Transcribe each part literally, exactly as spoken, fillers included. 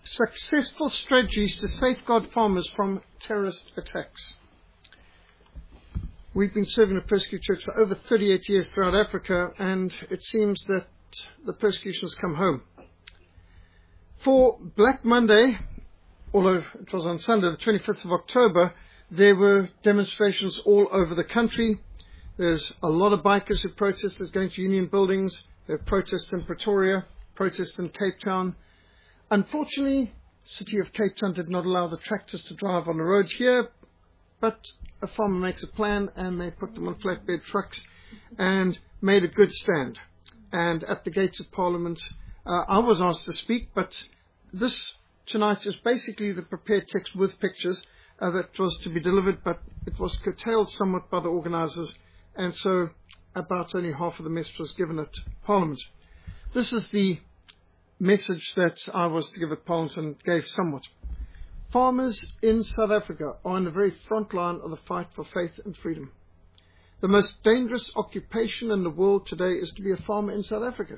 Successful strategies to safeguard farmers from terrorist attacks. We've been serving the persecuted church for over thirty-eight years throughout Africa, and it seems that the persecution has come home. For Black Monday, although it was on Sunday, the twenty-fifth of October, there were demonstrations all over the country. There's a lot of bikers who protested going to union buildings. There were protests in Pretoria, protests in Cape Town. Unfortunately, the city of Cape Town did not allow the tractors to drive on the roads here, but a farmer makes a plan and they put them on flatbed trucks and made a good stand. And at the gates of Parliament, uh, I was asked to speak, but this tonight is basically the prepared text with pictures uh, that was to be delivered, but it was curtailed somewhat by the organisers, and so about only half of the message was given at Parliament. This is the message that I was to give at Parliament and gave somewhat. Farmers in South Africa are on the very front line of the fight for faith and freedom. The most dangerous occupation in the world today is to be a farmer in South Africa,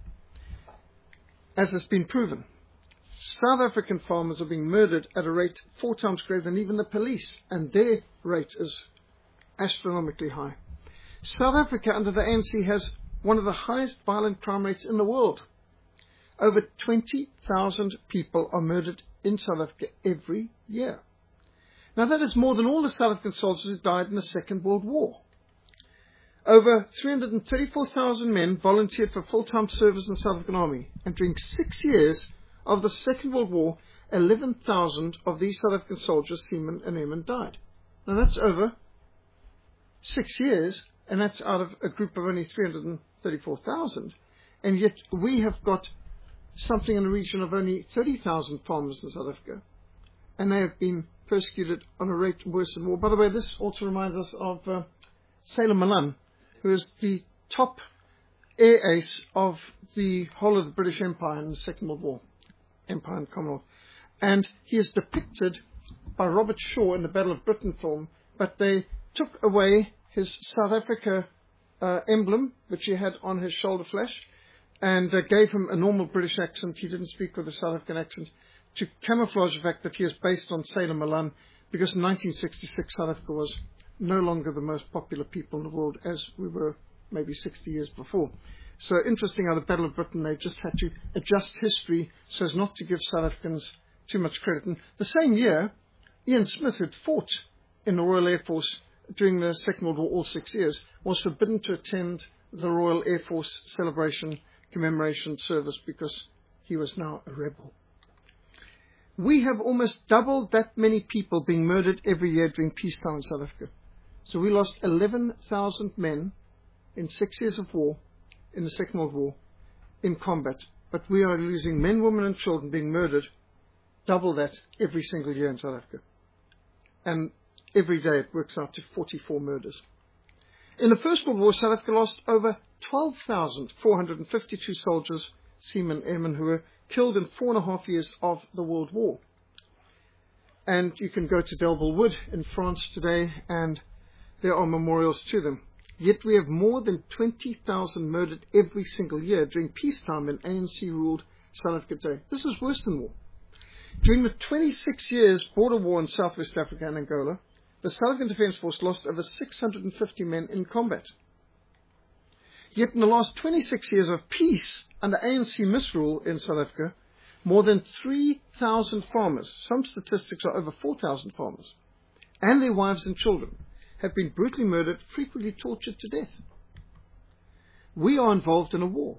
as has been proven. South African farmers are being murdered at a rate four times greater than even the police, and their rate is astronomically high. South Africa, under the A N C, has one of the highest violent crime rates in the world. Over twenty thousand people are murdered in South Africa every year. Now that is more than all the South African soldiers who died in the Second World War. Over three hundred thirty-four thousand men volunteered for full-time service in the South African Army, and during six years of the Second World War, eleven thousand of these South African soldiers, seamen and airmen, died. Now that's over six years, and that's out of a group of only three hundred thirty-four thousand, and yet we have got something in the region of only thirty thousand farmers in South Africa, and they have been persecuted on a rate worse than war. By the way, this also reminds us of uh, Sailor Malan, who is the top air ace of the whole of the British Empire in the Second World War, Empire and Commonwealth. And he is depicted by Robert Shaw in the Battle of Britain film, but they took away his South Africa uh, emblem, which he had on his shoulder flash, and uh, gave him a normal British accent. He didn't speak with a South African accent, to camouflage the fact that he is based on Sailor Malan, because in nineteen sixty-six South Africa was no longer the most popular people in the world, as we were maybe sixty years before. So interesting how the Battle of Britain, they just had to adjust history so as not to give South Africans too much credit. And the same year, Ian Smith, who had fought in the Royal Air Force during the Second World War all six years, was forbidden to attend the Royal Air Force celebration commemoration service because he was now a rebel. We have almost doubled that many people being murdered every year during peacetime in South Africa. So we lost eleven thousand men in six years of war, in the Second World War, in combat. But we are losing men, women and children being murdered, double that every single year in South Africa. And every day it works out to forty-four murders. In the First World War, South Africa lost over twelve thousand four hundred fifty-two soldiers, seamen, airmen, who were killed in four and a half years of the World War. And you can go to Delville Wood in France today, and there are memorials to them. Yet we have more than twenty thousand murdered every single year during peacetime in A N C-ruled South Africa today. This is worse than war. During the twenty-six years border war in Southwest Africa and Angola, the South African Defence Force lost over six hundred fifty men in combat. Yet in the last twenty-six years of peace under A N C misrule in South Africa, more than three thousand farmers, some statistics are over four thousand farmers, and their wives and children, have been brutally murdered, frequently tortured to death. We are involved in a war,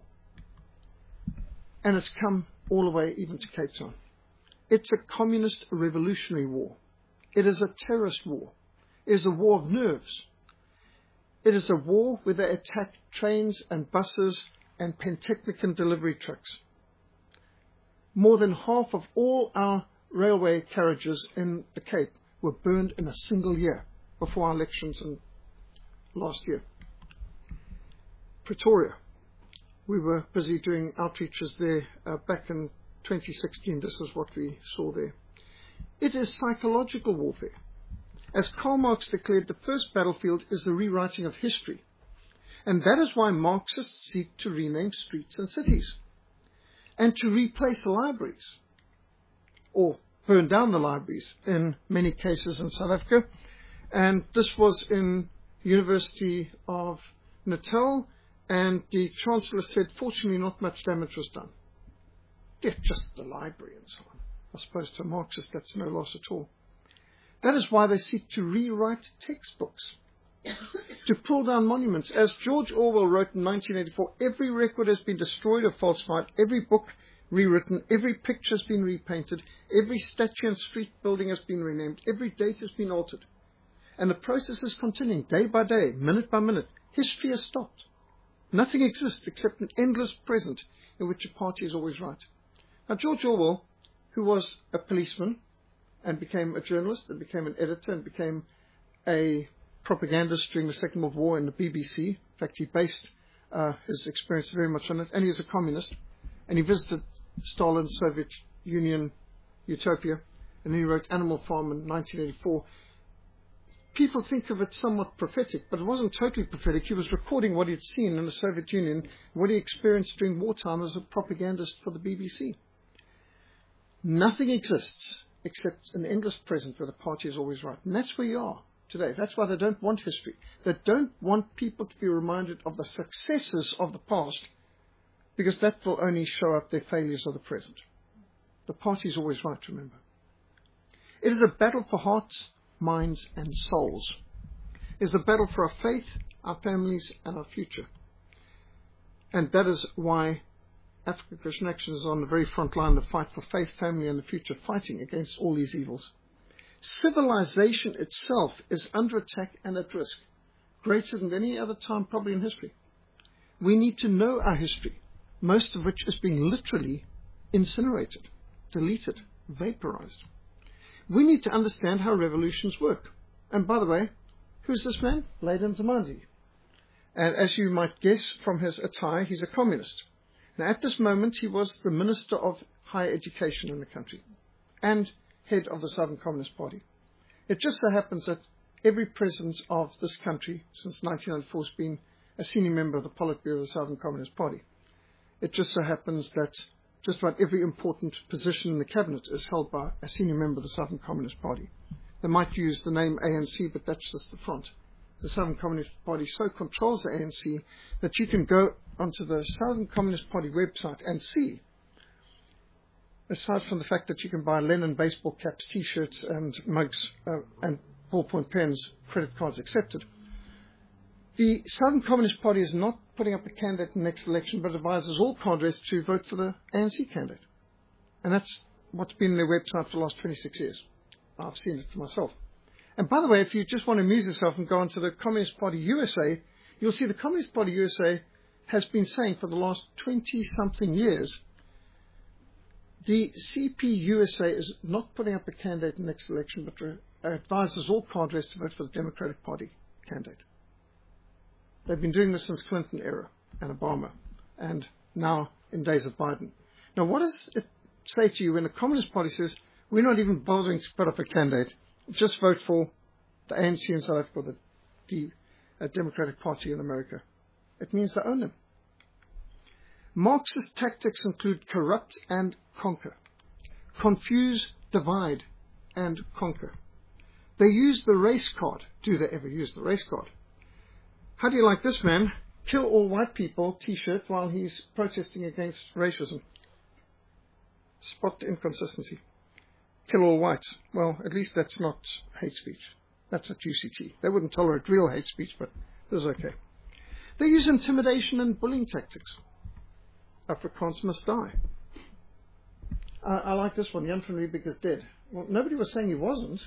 and it's come all the way even to Cape Town. It's a communist revolutionary war. It is a terrorist war. It is a war of nerves. It is a war where they attack trains and buses and Pantechnicon delivery trucks. More than half of all our railway carriages in the Cape were burned in a single year before our elections in last year. Pretoria. We were busy doing outreaches there uh, back in twenty sixteen. This is what we saw there. It is psychological warfare. As Karl Marx declared, the first battlefield is the rewriting of history. And that is why Marxists seek to rename streets and cities and to replace libraries. or burned down the libraries in many cases in South Africa. And this was in University of Natal, and the Chancellor said, fortunately, not much damage was done. Yeah, just the library and so on. I suppose to a Marxist, that's no loss at all. That is why they seek to rewrite textbooks, to pull down monuments. As George Orwell wrote in nineteen eighty-four, every record has been destroyed or falsified, every book rewritten, every picture has been repainted, every statue and street building has been renamed, every date has been altered. And the process is continuing day by day, minute by minute. History has stopped. Nothing exists except an endless present in which a party is always right. Now, George Orwell, who was a policeman and became a journalist and became an editor and became a propagandist during the Second World War in the B B C. In fact, he based uh, his experience very much on it. And he was a communist. And he visited Stalin's Soviet Union utopia. And then he wrote Animal Farm in nineteen eighty-four. People think of it somewhat prophetic, but it wasn't totally prophetic. He was recording what he'd seen in the Soviet Union, what he experienced during wartime as a propagandist for the B B C. Nothing exists except an endless present where the party is always right. And that's where you are today. That's why they don't want history. They don't want people to be reminded of the successes of the past, because that will only show up their failures of the present. The party is always right, remember. It is a battle for hearts, minds, and souls. It is a battle for our faith, our families, and our future. And that is why African Christian Action is on the very front line of the fight for faith, family, and the future, fighting against all these evils. Civilization itself is under attack and at risk, greater than any other time probably in history. We need to know our history, most of which is being literally incinerated, deleted, vaporized. We need to understand how revolutions work. And by the way, who's this man? Leyden Nzimande. And as you might guess from his attire, he's a communist. Now, at this moment, he was the Minister of Higher Education in the country and head of the Southern Communist Party. It just so happens that every president of this country since nineteen oh four has been a senior member of the Politburo of the Southern Communist Party. It just so happens that just about every important position in the cabinet is held by a senior member of the Southern Communist Party. They might use the name A N C, but that's just the front. The Southern Communist Party so controls the A N C that you can go onto the Southern Communist Party website and see, aside from the fact that you can buy Lenin baseball caps, T-shirts, and mugs, uh, and ballpoint pens, credit cards accepted, the Southern Communist Party is not putting up a candidate in the next election, but advises all cadres to vote for the A N C candidate. And that's what's been on their website for the last twenty-six years. I've seen it for myself. And by the way, if you just want to amuse yourself and go onto the Communist Party U S A, you'll see the Communist Party U S A has been saying for the last twenty-something years, the C P U S A is not putting up a candidate in the next election, but advises all cadres to vote for the Democratic Party candidate. They've been doing this since Clinton era and Obama, and now in days of Biden. Now, what does it say to you when the Communist Party says, we're not even bothering to put up a candidate, just vote for the A N C in South Africa, the, the uh, Democratic Party in America? It means they own them. Marxist tactics include corrupt and conquer, confuse, divide, and conquer. They use the race card. Do they ever use the race card? How do you like this man? Kill all white people T-shirt while he's protesting against racism. Spot the inconsistency. Kill all whites. Well, at least that's not hate speech. That's at U C T. They wouldn't tolerate real hate speech, but this is okay. They use intimidation and bullying tactics. Afrikaans must die. Uh, I like this one. Jan van Riebeeck is dead. Well, nobody was saying he wasn't.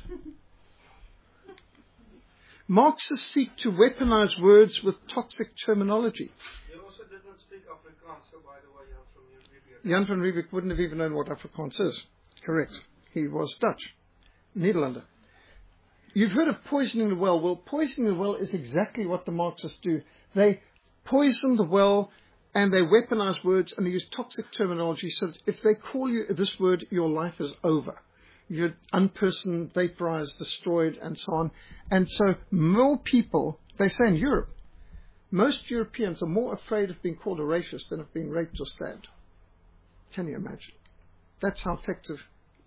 Marxists seek to weaponize words with toxic terminology. You also did not speak Afrikaans, so by the way, Jan van Riebeeck. Jan van Riebeeck wouldn't have even known what Afrikaans is. Correct. He was Dutch. Nederlander. You've heard of poisoning the well. Well, poisoning the well is exactly what the Marxists do. They poison the well and they weaponize words and they use toxic terminology so that if they call you this word, your life is over. You're unpersoned, vaporized, destroyed, and so on. And so more people, they say in Europe, most Europeans are more afraid of being called a racist than of being raped or stabbed. Can you imagine? That's how effective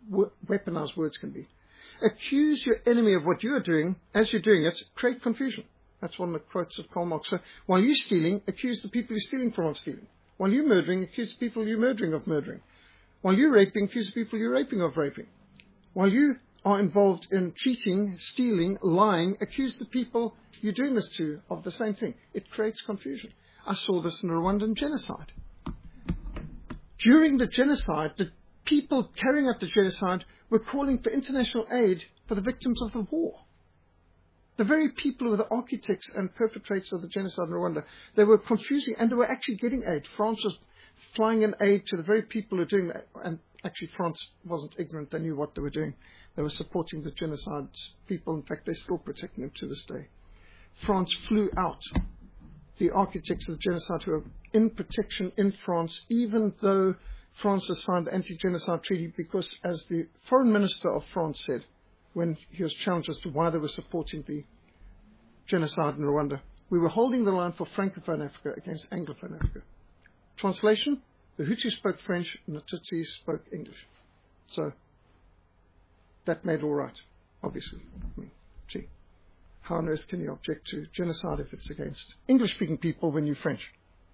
w- weaponized words can be. Accuse your enemy of what you are doing. As you're doing it, create confusion. That's one of the quotes of Karl Marx. So while you're stealing, accuse the people you're stealing from of stealing. While you're murdering, accuse the people you're murdering of murdering. While you're raping, accuse the people you're raping of raping. While you are involved in cheating, stealing, lying, accuse the people you're doing this to of the same thing. It creates confusion. I saw this in the Rwandan genocide. During the genocide, the people carrying out the genocide were calling for international aid for the victims of the war. The very people who were the architects and perpetrators of the genocide in Rwanda, they were confusing, and they were actually getting aid. France was flying in aid to the very people who were doing that, and actually France wasn't ignorant. They knew what they were doing. They were supporting the genocide people. In fact, they're still protecting them to this day. France flew out the architects of the genocide who were in protection in France, even though France has signed the anti-genocide treaty, because as the foreign minister of France said, when he was challenged as to why they were supporting the genocide in Rwanda, we were holding the line for Francophone Africa against Anglophone Africa. Translation, the Hutus spoke French and the Tutsis spoke English. So that made all right, obviously. I mean, gee, how on earth can you object to genocide if it's against English-speaking people when you're French?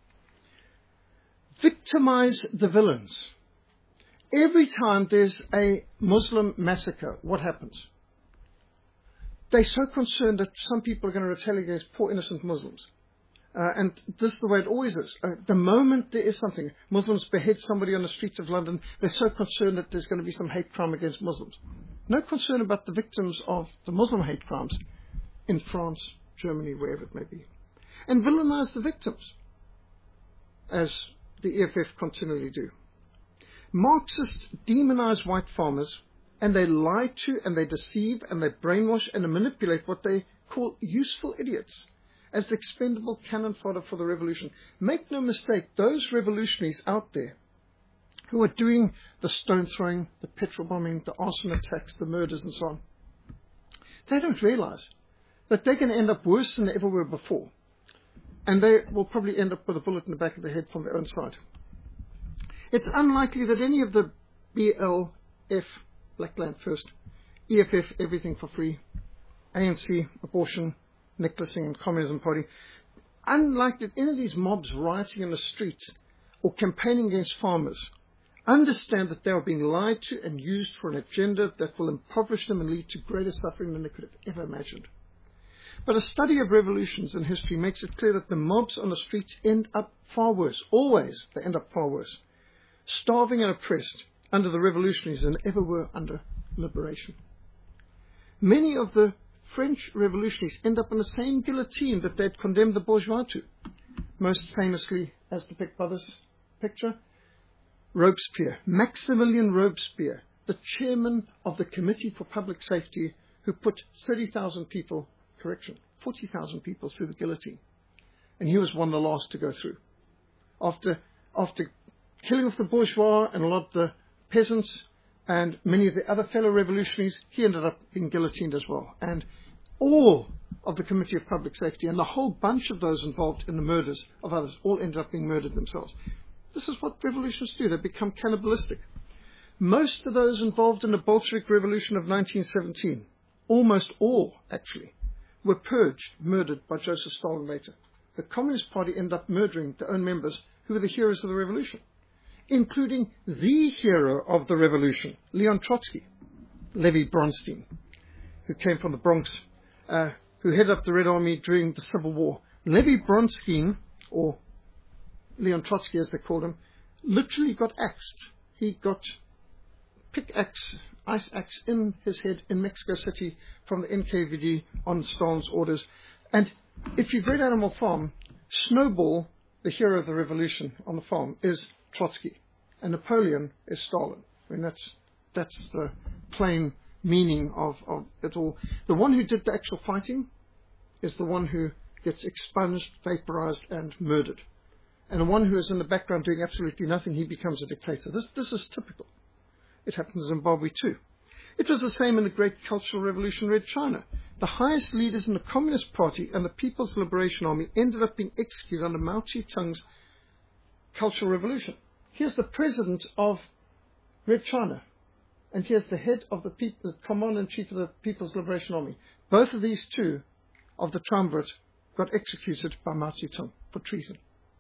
Victimize the villains. Every time there's a Muslim massacre, what happens? They're so concerned that some people are going to retaliate against poor innocent Muslims. Uh, and this is the way it always is. Uh, the moment there is something, Muslims behead somebody on the streets of London, they're so concerned that there's going to be some hate crime against Muslims. No concern about the victims of the Muslim hate crimes in France, Germany, wherever it may be. And villainize the victims, as the E F F continually do. Marxists demonize white farmers, and they lie to, and they deceive, and they brainwash, and they manipulate what they call useful idiots as the expendable cannon fodder for the revolution. Make no mistake, those revolutionaries out there who are doing the stone throwing, the petrol bombing, the arson attacks, the murders and so on, they don't realize that they're going to end up worse than they ever were before. And they will probably end up with a bullet in the back of their head from their own side. It's unlikely that any of the B L F, Black Land First, E F F, Everything for Free, A N C, Abortion, Necklacing and Communism Party, unlikely that any of these mobs rioting in the streets or campaigning against farmers understand that they are being lied to and used for an agenda that will impoverish them and lead to greater suffering than they could have ever imagined. But a study of revolutions in history makes it clear that the mobs on the streets end up far worse. Always they end up far worse. Starving and oppressed under the revolutionaries than ever were under liberation. Many of the French revolutionaries end up in the same guillotine that they'd condemned the bourgeois to. Most famously, as depicted by this picture, Robespierre, Maximilien Robespierre, the chairman of the Committee for Public Safety, who put thirty thousand people, correction, forty thousand people through the guillotine. And he was one of the last to go through. After, after killing off the bourgeois and a lot of the peasants and many of the other fellow revolutionaries, he ended up being guillotined as well. And all of the Committee of Public Safety and the whole bunch of those involved in the murders of others all ended up being murdered themselves. This is what revolutions do. They become cannibalistic. Most of those involved in the Bolshevik Revolution of nineteen seventeen, almost all actually, were purged, murdered by Joseph Stalin later. The Communist Party ended up murdering their own members who were the heroes of the revolution, including the hero of the revolution, Leon Trotsky, Levi Bronstein, who came from the Bronx, uh, who headed up the Red Army during the Civil War. Levi Bronstein, or Leon Trotsky as they called him, literally got axed. He got pickaxe, ice axe in his head in Mexico City from the N K V D on Stalin's orders. And if you've read Animal Farm, Snowball, the hero of the revolution on the farm, is Trotsky, and Napoleon is Stalin. I mean, that's that's the plain meaning of, of it all. The one who did the actual fighting is the one who gets expunged, vaporized, and murdered. And the one who is in the background doing absolutely nothing, he becomes a dictator. This this is typical. It happened in Zimbabwe too. It was the same in the Great Cultural Revolution in Red China. The highest leaders in the Communist Party and the People's Liberation Army ended up being executed under Mao Zedong's Cultural Revolution. Here's the president of Red China, and here's the head of the, people, the Commander-in-Chief of the People's Liberation Army. Both of these two of the triumvirate got executed by Mao Zedong for treason.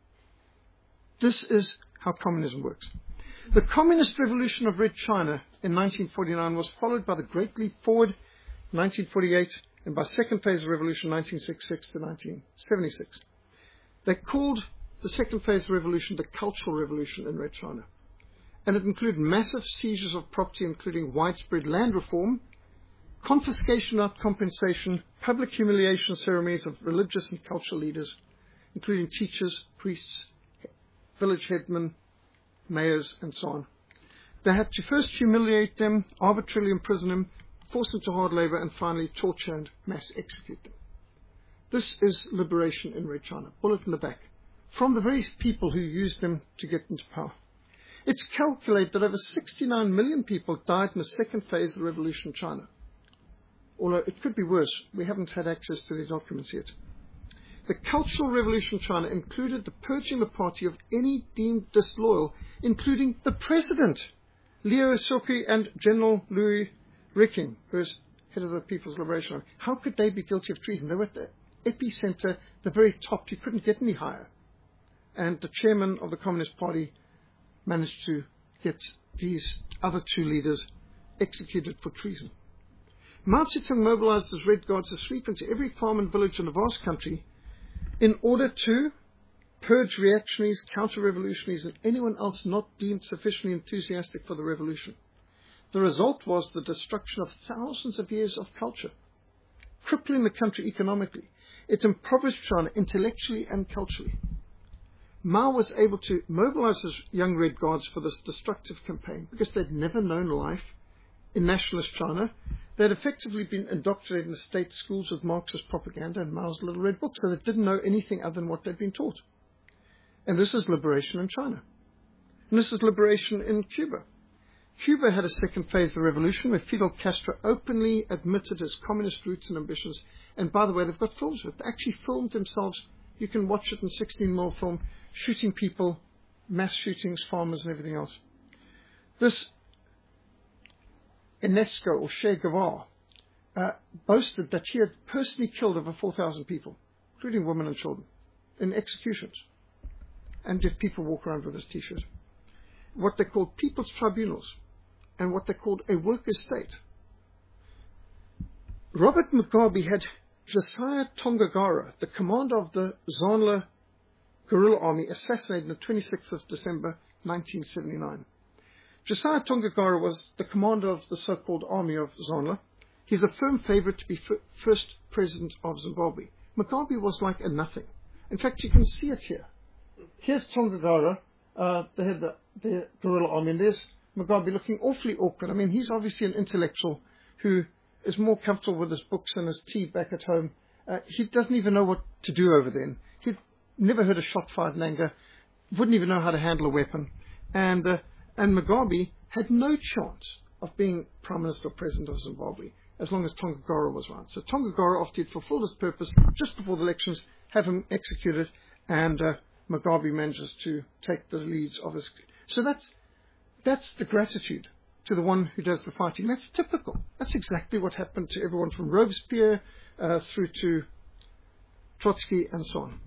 This is how communism works. The Communist Revolution of Red China in nineteen forty-nine was followed by the Great Leap Forward, nineteen forty-eight, and by second phase of revolution, nineteen sixty-six to nineteen seventy-six. They called the second phase of the revolution the Cultural Revolution in Red China. And it included massive seizures of property, including widespread land reform, confiscation without compensation, public humiliation ceremonies of religious and cultural leaders, including teachers, priests, village headmen, mayors, and so on. They had to first humiliate them, arbitrarily imprison them, force them to hard labor, and finally torture and mass execute them. This is liberation in Red China, bullet in the back, from the very people who used them to get into power. It's calculated that over sixty-nine million people died in the second phase of the revolution in China. Although it could be worse, we haven't had access to the documents yet. The Cultural Revolution in China included the purging of the party of any deemed disloyal, including the president, Liu Shaoqi, and General Louis Ricking, who is head of the People's Liberation Army. How could they be guilty of treason? They were at the epicenter, the very top. You couldn't get any higher. And the chairman of the Communist Party managed to get these other two leaders executed for treason. Mao Zedong mobilized his Red Guards to sweep into every farm and village in the vast country in order to purge reactionaries, counter-revolutionaries, and anyone else not deemed sufficiently enthusiastic for the revolution. The result was the destruction of thousands of years of culture, crippling the country economically. It impoverished China intellectually and culturally. Mao was able to mobilize his young Red Guards for this destructive campaign because they'd never known life in nationalist China. They'd effectively been indoctrinated in the state schools with Marxist propaganda and Mao's Little Red Book, so they didn't know anything other than what they'd been taught. And this is liberation in China. And this is liberation in Cuba. Cuba had a second phase of the revolution where Fidel Castro openly admitted his communist roots and ambitions. And by the way, they've got films of it. They actually filmed themselves. You can watch it in sixteen millimeter film, shooting people, mass shootings, farmers, and everything else. This Ionesco, or Che Guevara, uh, boasted that he had personally killed over four thousand people, including women and children, in executions. And did people walk around with his T-shirt. What they called people's tribunals, and what they called a workers' state. Robert Mugabe had Josiah Tongogara, the commander of the ZANLA guerrilla army, assassinated on the twenty-sixth of December, nineteen seventy-nine. Josiah Tongogara was the commander of the so-called army of ZANLA. He's a firm favorite to be f- first president of Zimbabwe. Mugabe was like a nothing. In fact, you can see it here. Here's Tongogara, uh, the head of the, the guerrilla army, and there's Mugabe looking awfully awkward. I mean, he's obviously an intellectual who is more comfortable with his books and his tea back at home. Uh, he doesn't even know what to do over there. He'd never heard a shot fired in anger, wouldn't even know how to handle a weapon. And uh, and Mugabe had no chance of being Prime Minister or President of Zimbabwe as long as Tongogara was around. So Tongogara, after he'd fulfilled his purpose, just before the elections, have him executed, and uh, Mugabe manages to take the leads of his... So that's that's the gratitude to the one who does the fighting. That's typical. That's exactly what happened to everyone from Robespierre uh, through to Trotsky and so on.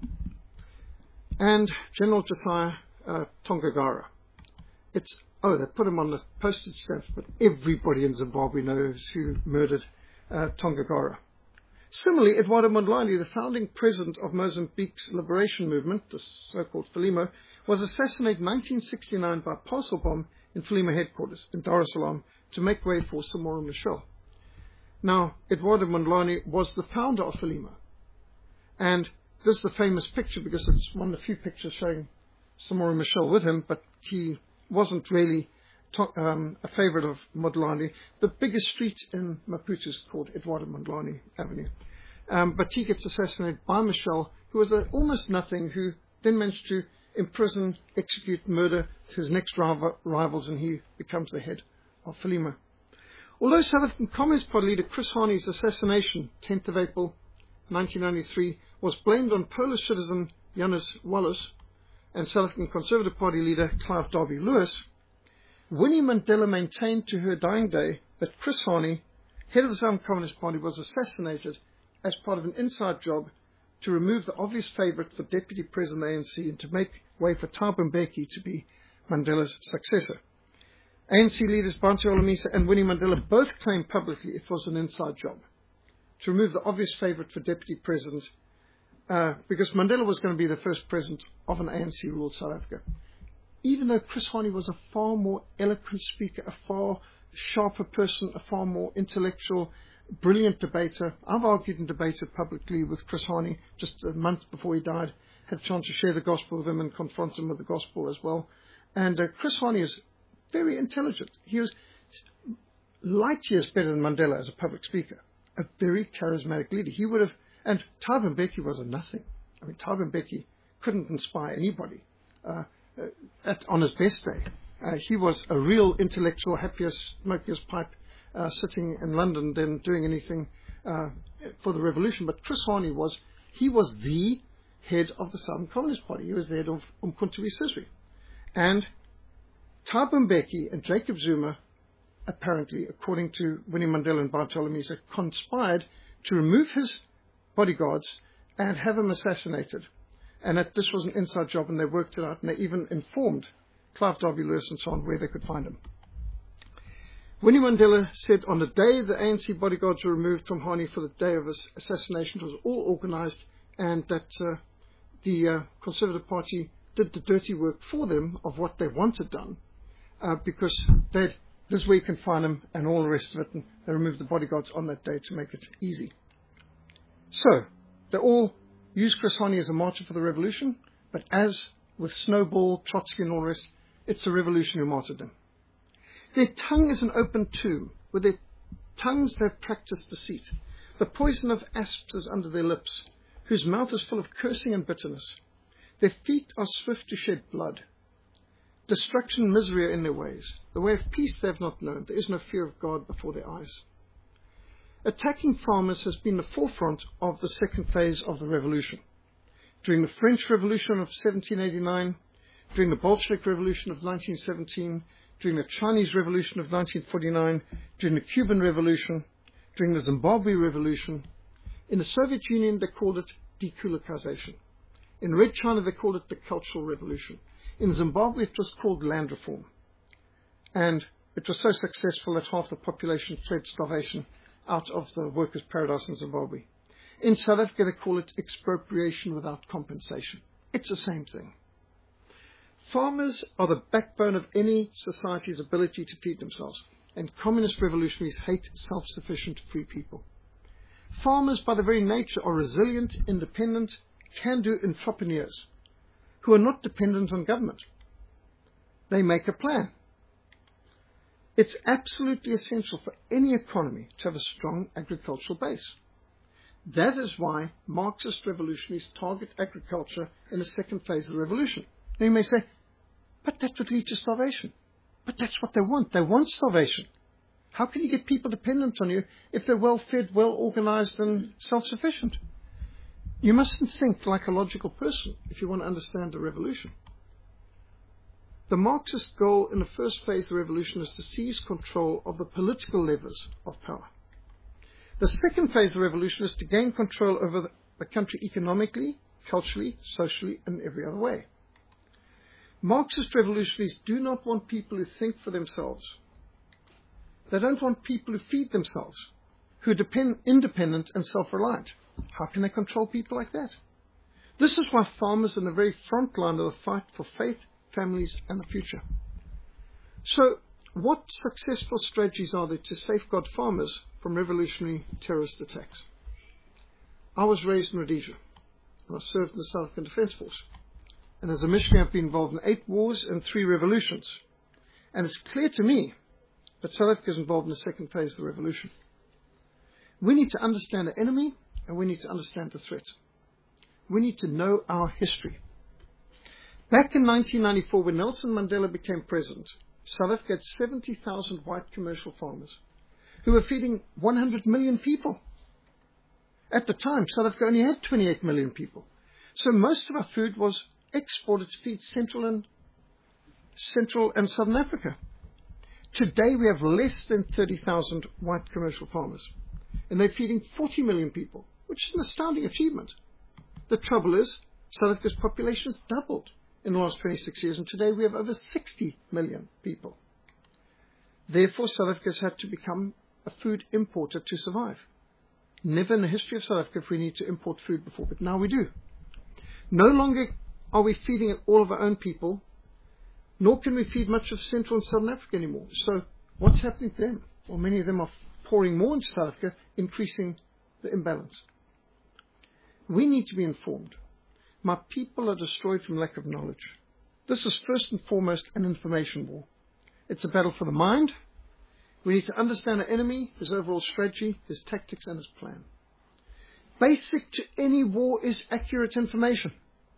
And General Josiah uh, Tongogara. It's, oh, they put him on the postage stamps, but everybody in Zimbabwe knows who murdered uh, Tongogara. Similarly, Eduardo Mondlane, the founding president of Mozambique's liberation movement, the so-called Frelimo, was assassinated in nineteen sixty-nine by a parcel bomb in Frelimo headquarters in Dar es Salaam to make way for Samora Machel. Now, Eduardo Mondlane was the founder of Frelimo. And this is the famous picture because it's one of the few pictures showing Samora Machel with him, but he wasn't really to, um, a favorite of Mondlane. The biggest street in Maputo is called Eduardo Mondlane Avenue. Um, but he gets assassinated by Machel, who was a, almost nothing, who then managed to imprison, execute, murder his next rival, rivals, and he becomes the head of Frelimo. Although South African Communist Party leader Chris Hani's assassination, tenth of April nineteen ninety-three, was blamed on Polish citizen Janusz Wallace and South African Conservative Party leader Clive Derby Lewis, Winnie Mandela maintained to her dying day that Chris Hani, head of the Southern Communist Party, was assassinated as part of an inside job to remove the obvious favourite for deputy president of the A N C and to make way for Thabo Mbeki to be Mandela's successor. A N C leaders Bantu Holomisa and Winnie Mandela both claimed publicly it was an inside job to remove the obvious favourite for deputy president, uh, because Mandela was going to be the first president of an A N C-ruled South Africa. Even though Chris Hani was a far more eloquent speaker, a far sharper person, a far more intellectual, brilliant debater. I've argued and debated publicly with Chris Hani just a month before he died, had a chance to share the gospel with him and confront him with the gospel as well. And uh, Chris Hani is very intelligent. He was light years better than Mandela as a public speaker, a very charismatic leader. He would have, and Thabo Mbeki was a nothing. I mean, Thabo Mbeki couldn't inspire anybody uh, uh, at, on his best day. Uh, he was a real intellectual, happiest, smoking his pipe, uh, sitting in London than doing anything uh, for the revolution. But Chris Hani was, he was the head of the Southern Communist Party. He was the head of Umkhonto we Sizwe. And Thabo Mbeki and Jacob Zuma, apparently, according to Winnie Mandela and Bantu Holomisa, conspired to remove his bodyguards and have him assassinated. And that this was an inside job, and they worked it out, and they even informed Clive Derby-Lewis and so on where they could find him. Winnie Mandela said on the day the A N C bodyguards were removed from Hani for the day of his assassination, it was all organised, and that uh, the uh, Conservative Party did the dirty work for them of what they wanted done, uh, because they'd, this is where you can find them and all the rest of it, and they removed the bodyguards on that day to make it easy. So, they all used Chris Hani as a martyr for the revolution, but as with Snowball, Trotsky and all the rest, it's the revolution who martyred them. Their tongue is an open tomb. With their tongues they've practiced deceit. The poison of asps is under their lips, whose mouth is full of cursing and bitterness. Their feet are swift to shed blood. Destruction and misery are in their ways. The way of peace they have not known. There is no fear of God before their eyes. Attacking farmers has been the forefront of the second phase of the revolution. During the French Revolution of seventeen eighty-nine, during the Bolshevik Revolution of nineteen seventeen, during the Chinese Revolution of nineteen forty-nine, during the Cuban Revolution, during the Zimbabwe Revolution. In the Soviet Union, they called it dekulakization. In Red China, they called it the Cultural Revolution. In Zimbabwe, it was called land reform. And it was so successful that half the population fled starvation out of the workers' paradise in Zimbabwe. In South Africa, they call it expropriation without compensation. It's the same thing. Farmers are the backbone of any society's ability to feed themselves, and communist revolutionaries hate self-sufficient free people. Farmers, by their very nature, are resilient, independent, can-do entrepreneurs who are not dependent on government. They make a plan. It's absolutely essential for any economy to have a strong agricultural base. That is why Marxist revolutionaries target agriculture in the second phase of the revolution. Now you may say, but that would lead to starvation. But that's what they want. They want starvation. How can you get people dependent on you if they're well-fed, well-organized, and self-sufficient? You mustn't think like a logical person if you want to understand the revolution. The Marxist goal in the first phase of the revolution is to seize control of the political levers of power. The second phase of the revolution is to gain control over the country economically, culturally, socially, and every other way. Marxist revolutionaries do not want people who think for themselves. They don't want people who feed themselves, who are depend, independent and self-reliant. How can they control people like that? This is why farmers are in the very front line of the fight for faith, families, and the future. So, what successful strategies are there to safeguard farmers from revolutionary terrorist attacks? I was raised in Rhodesia, and I served in the South African Defence Force. And as a missionary, I've been involved in eight wars and three revolutions. And it's clear to me that South Africa is involved in the second phase of the revolution. We need to understand the enemy, and we need to understand the threat. We need to know our history. Back in nineteen ninety-four, when Nelson Mandela became president, South Africa had seventy thousand white commercial farmers who were feeding one hundred million people. At the time, South Africa only had twenty-eight million people. So most of our food was exported to feed Central and Central and Southern Africa. Today we have less than thirty thousand white commercial farmers, and they're feeding forty million people, which is an astounding achievement. The trouble is, South Africa's population has doubled in the last twenty-six years, and today we have over sixty million people. Therefore, South Africa has had to become a food importer to survive. Never in the history of South Africa have we need to import food before, but now we do. No longer are we feeding it all of our own people, nor can we feed much of Central and Southern Africa anymore. So what's happening to them? Well, many of them are pouring more into South Africa, increasing the imbalance. We need to be informed. My people are destroyed from lack of knowledge. This is first and foremost an information war. It's a battle for the mind. We need to understand our enemy, his overall strategy, his tactics, and his plan. Basic to any war is accurate information.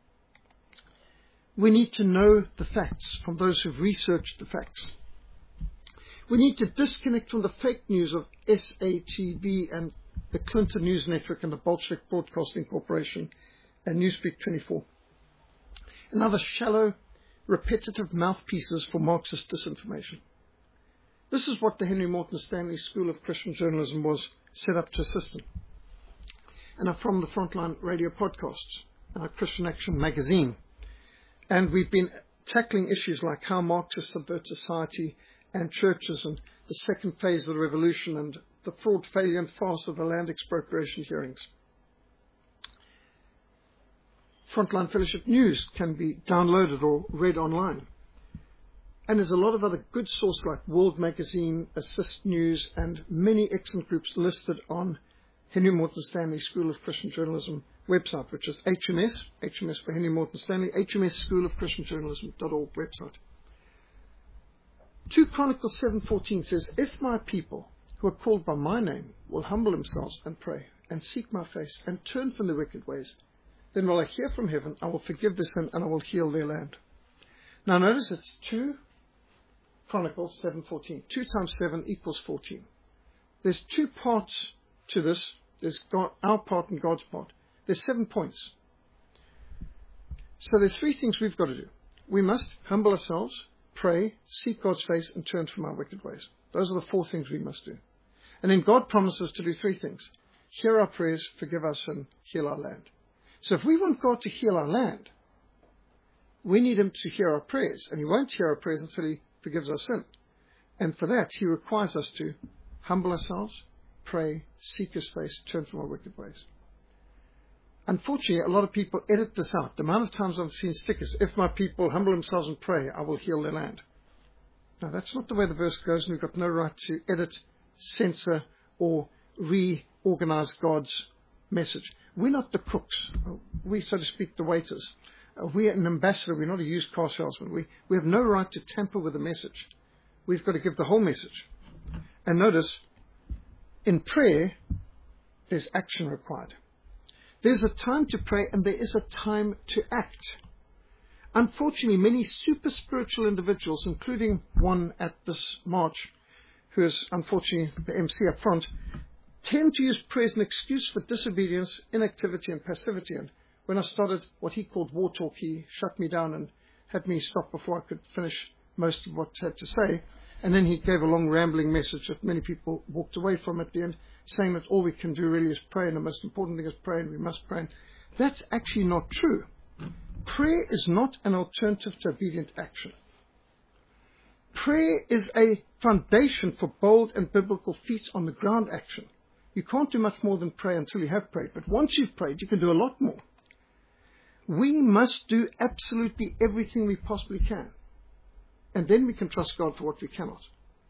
We need to know the facts from those who've researched the facts. We need to disconnect from the fake news of S A T V and the Clinton News Network and the Bolshevik Broadcasting Corporation and Newspeak twenty-four. And other shallow, repetitive mouthpieces for Marxist disinformation. This is what the Henry Morton Stanley School of Christian Journalism was set up to assist in. And are from the Frontline Radio podcasts and our Christian Action magazine. And we've been tackling issues like how Marxists subvert society and churches, and the second phase of the revolution, and the fraud, failure, and farce of the land expropriation hearings. Frontline Fellowship News can be downloaded or read online. And there's a lot of other good sources like World Magazine, Assist News, and many excellent groups listed on Henry Morton Stanley School of Christian Journalism website, which is H M S, H M S for Henry Morton Stanley, H M S School of Christian Journalism dot org website. two Chronicles seven fourteen says, "If my people, who are called by my name, will humble themselves and pray, and seek my face, and turn from their wicked ways, then will I hear from heaven, I will forgive their sin, and I will heal their land." Now notice it's two Chronicles seven fourteen. two times seven equals fourteen. There's two parts to this. There's God, our part and God's part. There's seven points. So there's three things we've got to do. We must humble ourselves, pray, seek God's face, and turn from our wicked ways. Those are the four things we must do. And then God promises to do three things. Hear our prayers, forgive our sin, heal our land. So if we want God to heal our land, we need Him to hear our prayers. And He won't hear our prayers until He forgives our sin. And for that, He requires us to humble ourselves, pray, seek His face, turn from our wicked ways. Unfortunately, a lot of people edit this out. The amount of times I've seen stickers, "If my people humble themselves and pray, I will heal their land." Now, that's not the way the verse goes, and we've got no right to edit, censor, or reorganize God's message. We're not the cooks. We, so to speak, the waiters. We're an ambassador. We're not a used car salesman. We, we have no right to tamper with the message. We've got to give the whole message. And notice, in prayer, there's action required. There's a time to pray, and there is a time to act. Unfortunately, many super spiritual individuals, including one at this march, who is unfortunately the M C up front, tend to use prayer as an excuse for disobedience, inactivity, and passivity. And when I started what he called war talk, he shut me down and had me stop before I could finish most of what I had to say. And then he gave a long rambling message that many people walked away from at the end, saying that all we can do really is pray, and the most important thing is pray, and we must pray. And that's actually not true. Prayer is not an alternative to obedient action. Prayer is a foundation for bold and biblical feet on the ground action. You can't do much more than pray until you have prayed. But once you've prayed, you can do a lot more. We must do absolutely everything we possibly can. And then we can trust God for what we cannot.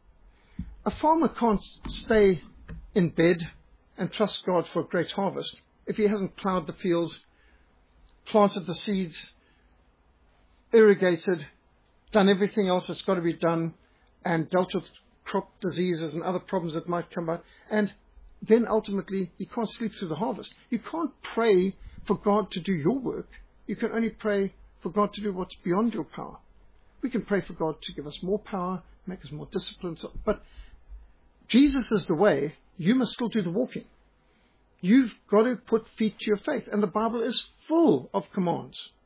A farmer can't stay in bed and trust God for a great harvest if he hasn't plowed the fields, planted the seeds, irrigated, done everything else that's got to be done, and dealt with crop diseases and other problems that might come out. And then ultimately, you can't sleep through the harvest. You can't pray for God to do your work. You can only pray for God to do what's beyond your power. We can pray for God to give us more power, make us more disciplined. But Jesus is the way. You must still do the walking. You've got to put feet to your faith. And the Bible is full of commands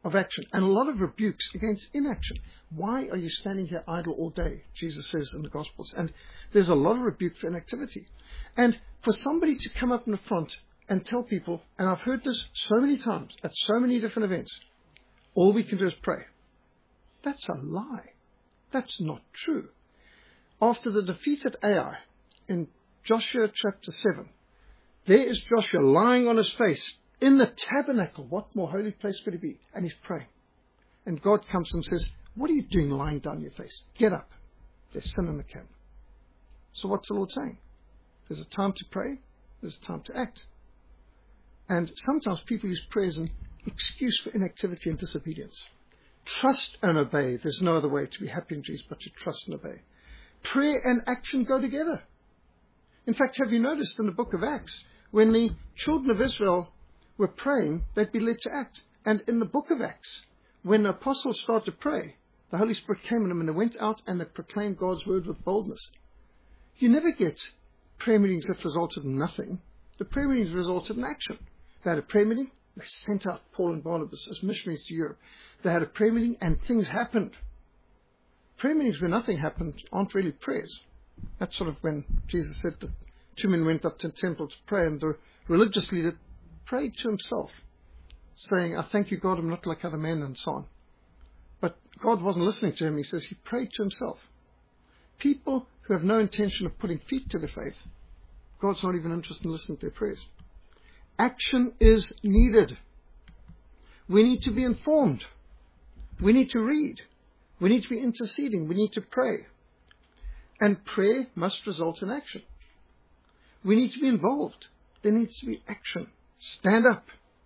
of action and a lot of rebukes against inaction. Why are you standing here idle all day? Jesus says in the Gospels. And there's a lot of rebuke for inactivity. And for somebody to come up in the front and tell people, and I've heard this so many times at so many different events, all we can do is pray. That's a lie. That's not true. After the defeat at Ai in Joshua chapter seven, there is Joshua lying on his face in the tabernacle. What more holy place could he be? And he's praying. And God comes to him and says, what are you doing lying down on your face? Get up. There's sin in the camp. So what's the Lord saying? There's a time to pray. There's a time to act. And sometimes people use prayer as an excuse for inactivity and disobedience. Trust and obey. There's no other way to be happy in Jesus but to trust and obey. Prayer and action go together. In fact, have you noticed in the book of Acts, when the children of Israel were praying, they'd be led to act. And in the book of Acts, when the apostles started to pray, the Holy Spirit came on them and they went out and they proclaimed God's word with boldness. You never get prayer meetings that resulted in nothing. The prayer meetings resulted in action. They had a prayer meeting, they sent out Paul and Barnabas as missionaries to Europe. They had a prayer meeting and things happened. Prayer meetings where nothing happened aren't really prayers. That's sort of when Jesus said that two men went up to the temple to pray and the religious leader prayed to himself, saying, I thank you, God, I'm not like other men, and so on. But God wasn't listening to him. He says he prayed to himself. People who have no intention of putting feet to their faith, God's not even interested in listening to their prayers. Action is needed. We need to be informed. We need to read. We need to be interceding. We need to pray. And prayer must result in action. We need to be involved. There needs to be action. Stand up.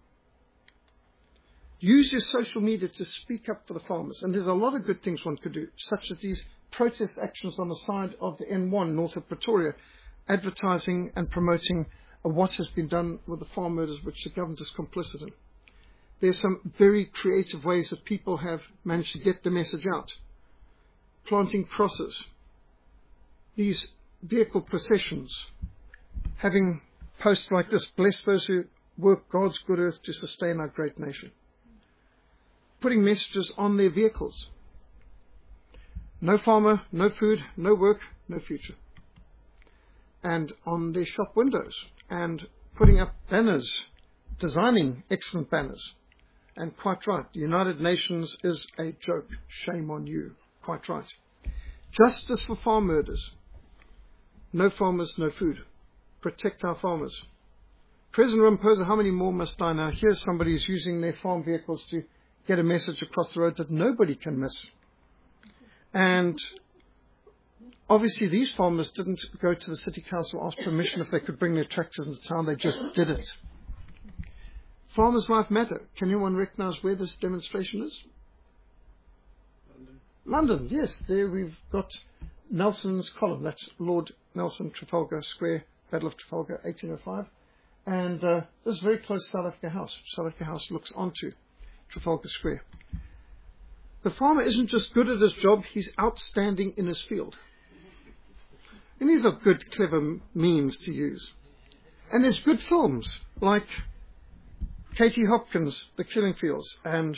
Use your social media to speak up for the farmers. And there's a lot of good things one could do, such as these protest actions on the side of the N one north of Pretoria, advertising and promoting what has been done with the farm murders which the government is complicit in. There's some very creative ways that people have managed to get the message out. Planting crosses, these vehicle processions, having posts like this, bless those who work God's good earth to sustain our great nation. Putting messages on their vehicles. No farmer, no food, no work, no future. And on their shop windows. And putting up banners, designing excellent banners. And quite right, the United Nations is a joke. Shame on you. Quite right. Justice for farm murders. No farmers, no food. Protect our farmers. President Ramaphosa, how many more must die now? Here's somebody who's using their farm vehicles to get a message across the road that nobody can miss. And obviously these farmers didn't go to the city council, ask permission if they could bring their tractors into town. They just did it. Farmers' life matter. Can anyone recognize where this demonstration is? London. London, yes. There we've got Nelson's column. That's Lord Nelson, Trafalgar Square, Battle of Trafalgar, eighteen oh five. And uh, this is very close to South Africa House. South Africa House looks onto Trafalgar Square. The farmer isn't just good at his job, he's outstanding in his field. And these are good, clever memes to use. And there's good films, like Katie Hopkins, The Killing Fields, and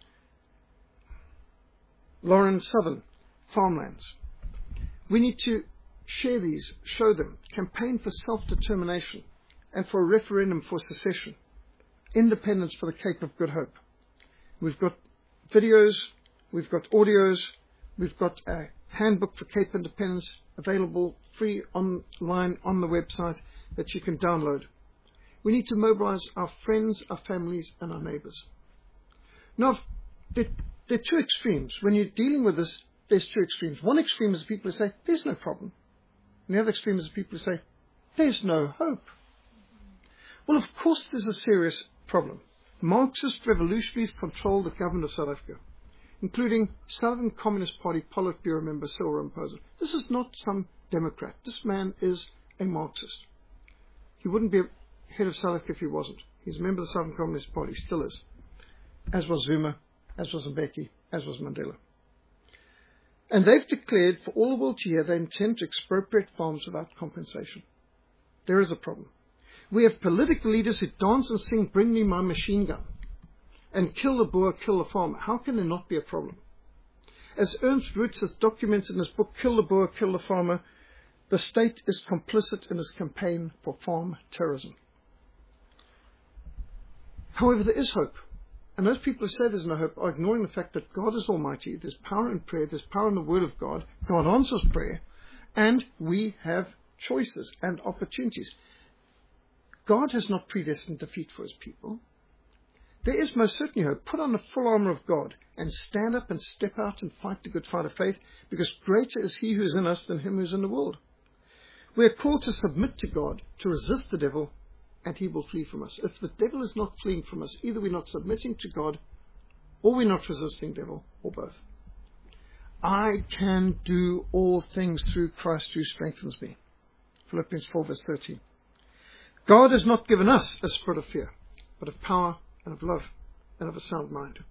Lauren Southern, Farmlands. We need to share these, show them, campaign for self-determination and for a referendum for secession, independence for the Cape of Good Hope. We've got videos, we've got audios, we've got a handbook for Cape Independence available free online on the website that you can download. We need to mobilize our friends, our families, and our neighbors. Now, there, there are two extremes. When you're dealing with this, there's two extremes. One extreme is the people who say, there's no problem. And the other extreme is the people who say, there's no hope. Well, of course there's a serious problem. Marxist revolutionaries control the government of South Africa, including Southern Communist Party Politburo member Cyril Ramaphosa. This is not some Democrat. This man is a Marxist. He wouldn't be head of South Africa if he wasn't. He's a member of the Southern Communist Party, still is. As was Zuma, as was Mbeki, as was Mandela. And they've declared for all the world to hear they intend to expropriate farms without compensation. There is a problem. We have political leaders who dance and sing, bring me my machine gun. and kill the Boer, kill the farmer. How can there not be a problem? As Ernst Roots has documented in his book, Kill the Boer, Kill the Farmer, the state is complicit in his campaign for farm terrorism. However, there is hope. And those people who say there's no hope are ignoring the fact that God is almighty. There's power in prayer. There's power in the Word of God. God answers prayer. And we have choices and opportunities. God has not predestined defeat for his people. There is most certainly hope. Put on the full armor of God and stand up and step out and fight the good fight of faith, because greater is he who is in us than him who is in the world. We are called to submit to God, to resist the devil, and he will flee from us. If the devil is not fleeing from us, either we're not submitting to God, or we're not resisting the devil, or both. I can do all things through Christ who strengthens me. Philippians four verse thirteen. God has not given us a spirit of fear, but of power and of love and of a sound mind.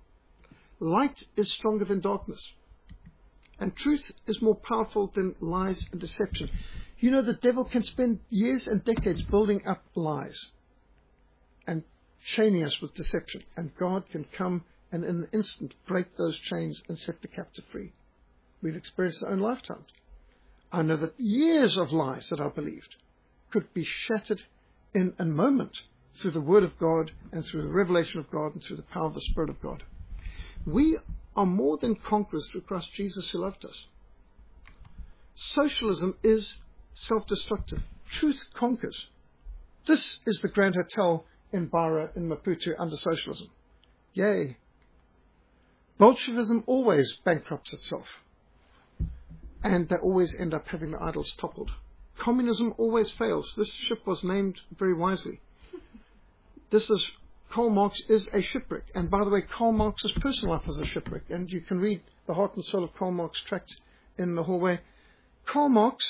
Light is stronger than darkness, and truth is more powerful than lies and deception. You know, the devil can spend years and decades building up lies and chaining us with deception, and God can come and in an instant break those chains and set the captive free. We've experienced our own lifetimes. I know that years of lies that I believed could be shattered in a moment through the Word of God and through the revelation of God and through the power of the Spirit of God. We are more than conquerors through Christ Jesus who loved us. Socialism is self-destructive. Truth conquers. This is the Grand Hotel in Bara in Maputo under socialism. Yay. Bolshevism always bankrupts itself, and they always end up having the idols toppled. Communism always fails. This ship was named very wisely. This is, Karl Marx is a shipwreck. And by the way, Karl Marx's personal life was a shipwreck. And you can read The Heart and Soul of Karl Marx tract in the hallway. Karl Marx,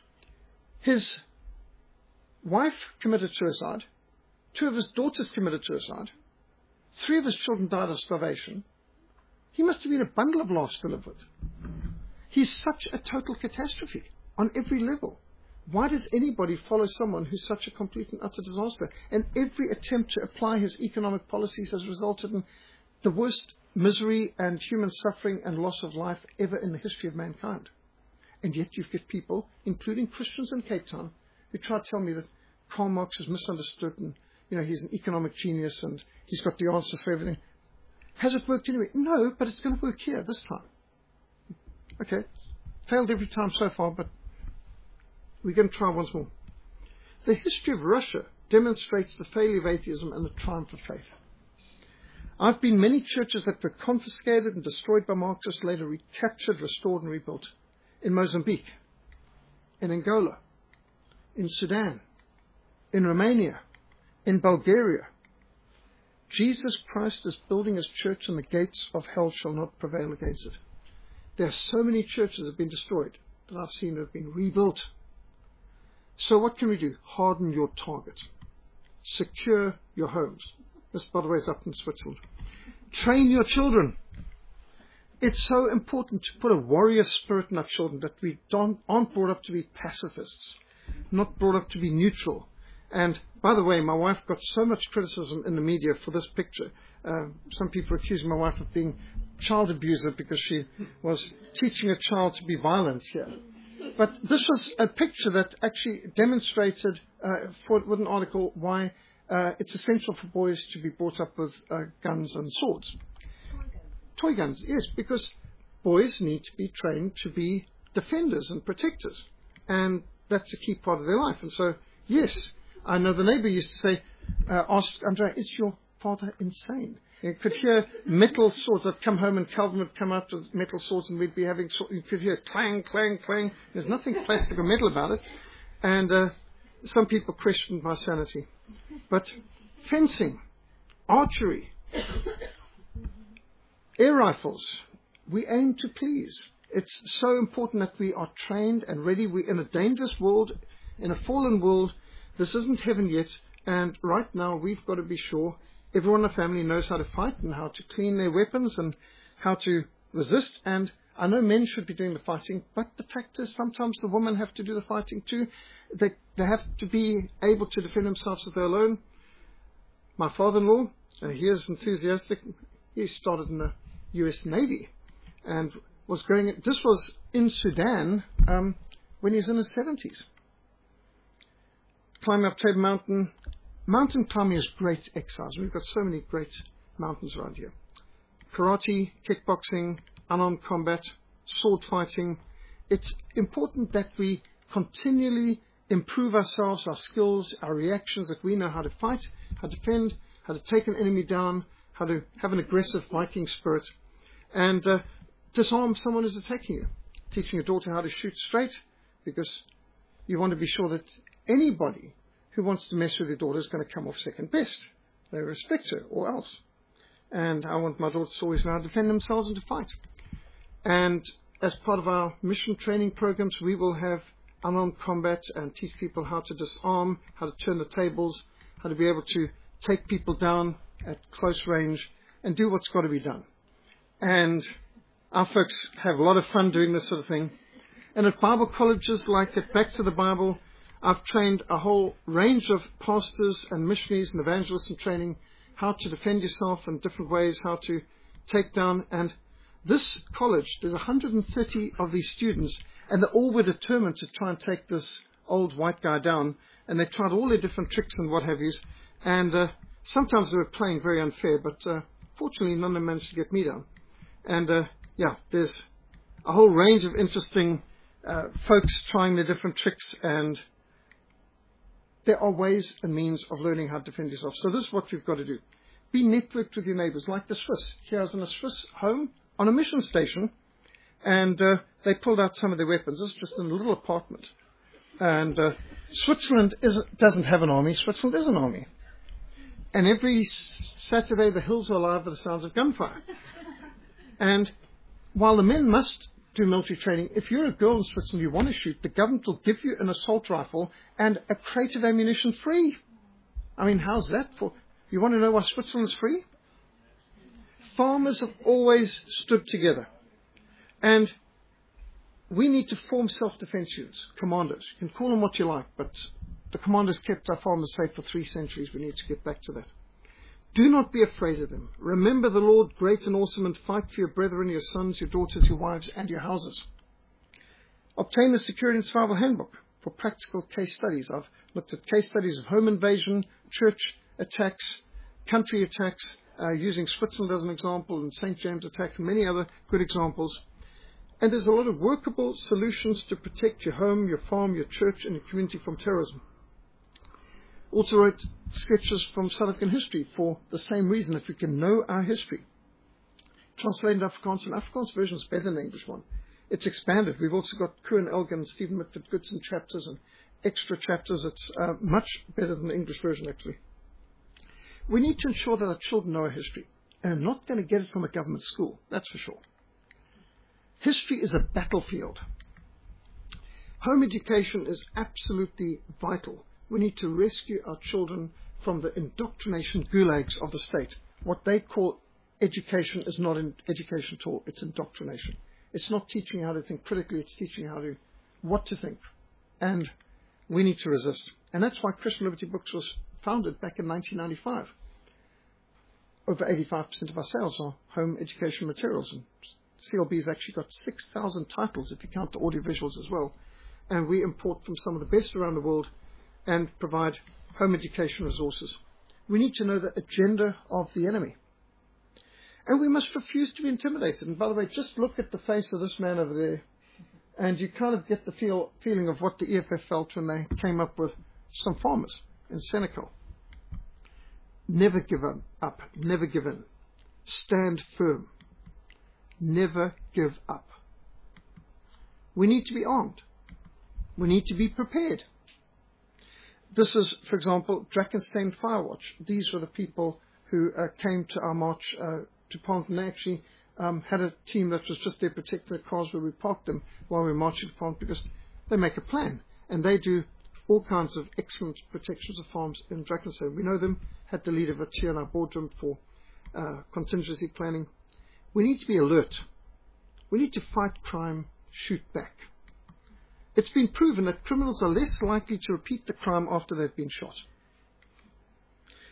his wife committed suicide. Two of his daughters committed suicide. Three of his children died of starvation. He must have been a bundle of laughs to live with. He's such a total catastrophe on every level. Why does anybody follow someone who's such a complete and utter disaster? And every attempt to apply his economic policies has resulted in the worst misery and human suffering and loss of life ever in the history of mankind. And yet you've got people, including Christians in Cape Town, who try to tell me that Karl Marx is misunderstood and, you know, he's an economic genius and he's got the answer for everything. Has it worked anyway? No, but it's going to work here this time. Okay. Failed every time so far, but we're going to try once more. The history of Russia demonstrates the failure of atheism and the triumph of faith. I've been many churches that were confiscated and destroyed by Marxists, later recaptured, restored and rebuilt. In Mozambique, in Angola, in Sudan, in Romania, in Bulgaria. Jesus Christ is building his church and the gates of hell shall not prevail against it. There are so many churches that have been destroyed that I've seen that have been rebuilt. So what can we do? Harden your target. Secure your homes. This, by the way, is up in Switzerland. Train your children. It's so important to put a warrior spirit in our children, that we don't, aren't brought up to be pacifists, not brought up to be neutral. And by the way, my wife got so much criticism in the media for this picture. Uh, some people accused my wife of being child abuser because she was teaching a child to be violent here. But this was a picture that actually demonstrated, uh, for, with an article, why uh, it's essential for boys to be brought up with uh, guns and swords. Toy guns. Toy guns, yes, because boys need to be trained to be defenders and protectors. And that's a key part of their life. And so, yes, I know the neighbor used to say, uh, ask Andrea, is your father insane? You could hear metal swords. I'd come home and Calvin would come out with metal swords and we'd be having, you could hear clang, clang, clang. There's nothing plastic or metal about it. And uh, some people questioned my sanity. But fencing, archery, air rifles, we aim to please. It's so important that we are trained and ready. We're in a dangerous world, in a fallen world. This isn't heaven yet. And right now we've got to be sure everyone in the family knows how to fight and how to clean their weapons and how to resist. And I know men should be doing the fighting, but the fact is sometimes the women have to do the fighting too. They, they have to be able to defend themselves if they're alone. My father-in-law, Uh, he is enthusiastic. He started in the U S Navy and was going. This was in Sudan um, when he was in his seventies. Climbing up Table Mountain. Mountain climbing is great exercise. We've got so many great mountains around here. Karate, kickboxing, unarmed combat, sword fighting. It's important that we continually improve ourselves, our skills, our reactions, that we know how to fight, how to defend, how to take an enemy down, how to have an aggressive Viking spirit, and uh, disarm someone who's attacking you. Teaching your daughter how to shoot straight, because you want to be sure that anybody who wants to mess with your daughter is going to come off second best. They respect her, or else. And I want my daughters to always know how to defend themselves and to fight. And as part of our mission training programs, we will have unarmed combat and teach people how to disarm, how to turn the tables, how to be able to take people down at close range and do what's got to be done. And our folks have a lot of fun doing this sort of thing. And at Bible colleges like at Back to the Bible, I've trained a whole range of pastors and missionaries and evangelists in training how to defend yourself in different ways, how to take down. And this college, there's one hundred thirty of these students, and they all were determined to try and take this old white guy down. And they tried all their different tricks and what have yous. And uh, sometimes they were playing very unfair, but uh, fortunately none of them managed to get me down. And uh, yeah, there's a whole range of interesting uh, folks trying their different tricks, and there are ways and means of learning how to defend yourself. So this is what you've got to do. Be networked with your neighbors, like the Swiss. Here I was in a Swiss home on a mission station, and uh, they pulled out some of their weapons. This is just in a little apartment. And uh, Switzerland is, doesn't have an army. Switzerland is an army. And every Saturday the hills are alive with the sounds of gunfire. And while the men must do military training, if you're a girl in Switzerland, you want to shoot, the government will give you an assault rifle and a crate of ammunition free. I mean, how's that for? You want to know why Switzerland's free? Farmers have always stood together. And we need to form self-defense units, commandos. You can call them what you like, but the commandos kept our farmers safe for three centuries. We need to get back to that. Do not be afraid of them. Remember the Lord, great and awesome, and fight for your brethren, your sons, your daughters, your wives, and your houses. Obtain the Security and Survival Handbook for practical case studies. I've looked at case studies of home invasion, church attacks, country attacks, uh, using Switzerland as an example, and Saint James attack, and many other good examples. And there's a lot of workable solutions to protect your home, your farm, your church, and your community from terrorism. Also wrote sketches from South African history for the same reason, that we can know our history. Translated Afrikaans, and Afrikaans version is better than the English one. It's expanded. We've also got Koen Elgin and Stephen Mitford Goodson chapters and extra chapters. It's uh, much better than the English version, actually. We need to ensure that our children know our history. And I'm not going to get it from a government school, that's for sure. History is a battlefield. Home education is absolutely vital. We need to rescue our children from the indoctrination gulags of the state. What they call education is not in education at all. It's indoctrination. It's not teaching how to think critically. It's teaching how to, what to think. And we need to resist. And that's why Christian Liberty Books was founded back in nineteen ninety-five. Over eighty-five percent of our sales are home education materials. And C L B's actually got six thousand titles if you count the audiovisuals as well. And we import from some of the best around the world and provide home education resources. We need to know the agenda of the enemy. And we must refuse to be intimidated. And by the way, just look at the face of this man over there, and you kind of get the feel, feeling of what the E F F felt when they came up with some farmers in Senegal. Never give up. Never give in. Stand firm. Never give up. We need to be armed. We need to be prepared. This is, for example, Drakensberg Firewatch. These were the people who uh, came to our march uh, to Parliament, and they actually um, had a team that was just there protecting the cars where we parked them while we were marching to Parliament, because they make a plan, and they do all kinds of excellent protections of farms in Drakensberg. We know them, had the lead of it here in our boardroom for uh, contingency planning. We need to be alert. We need to fight crime, shoot back. It's been proven that criminals are less likely to repeat the crime after they've been shot.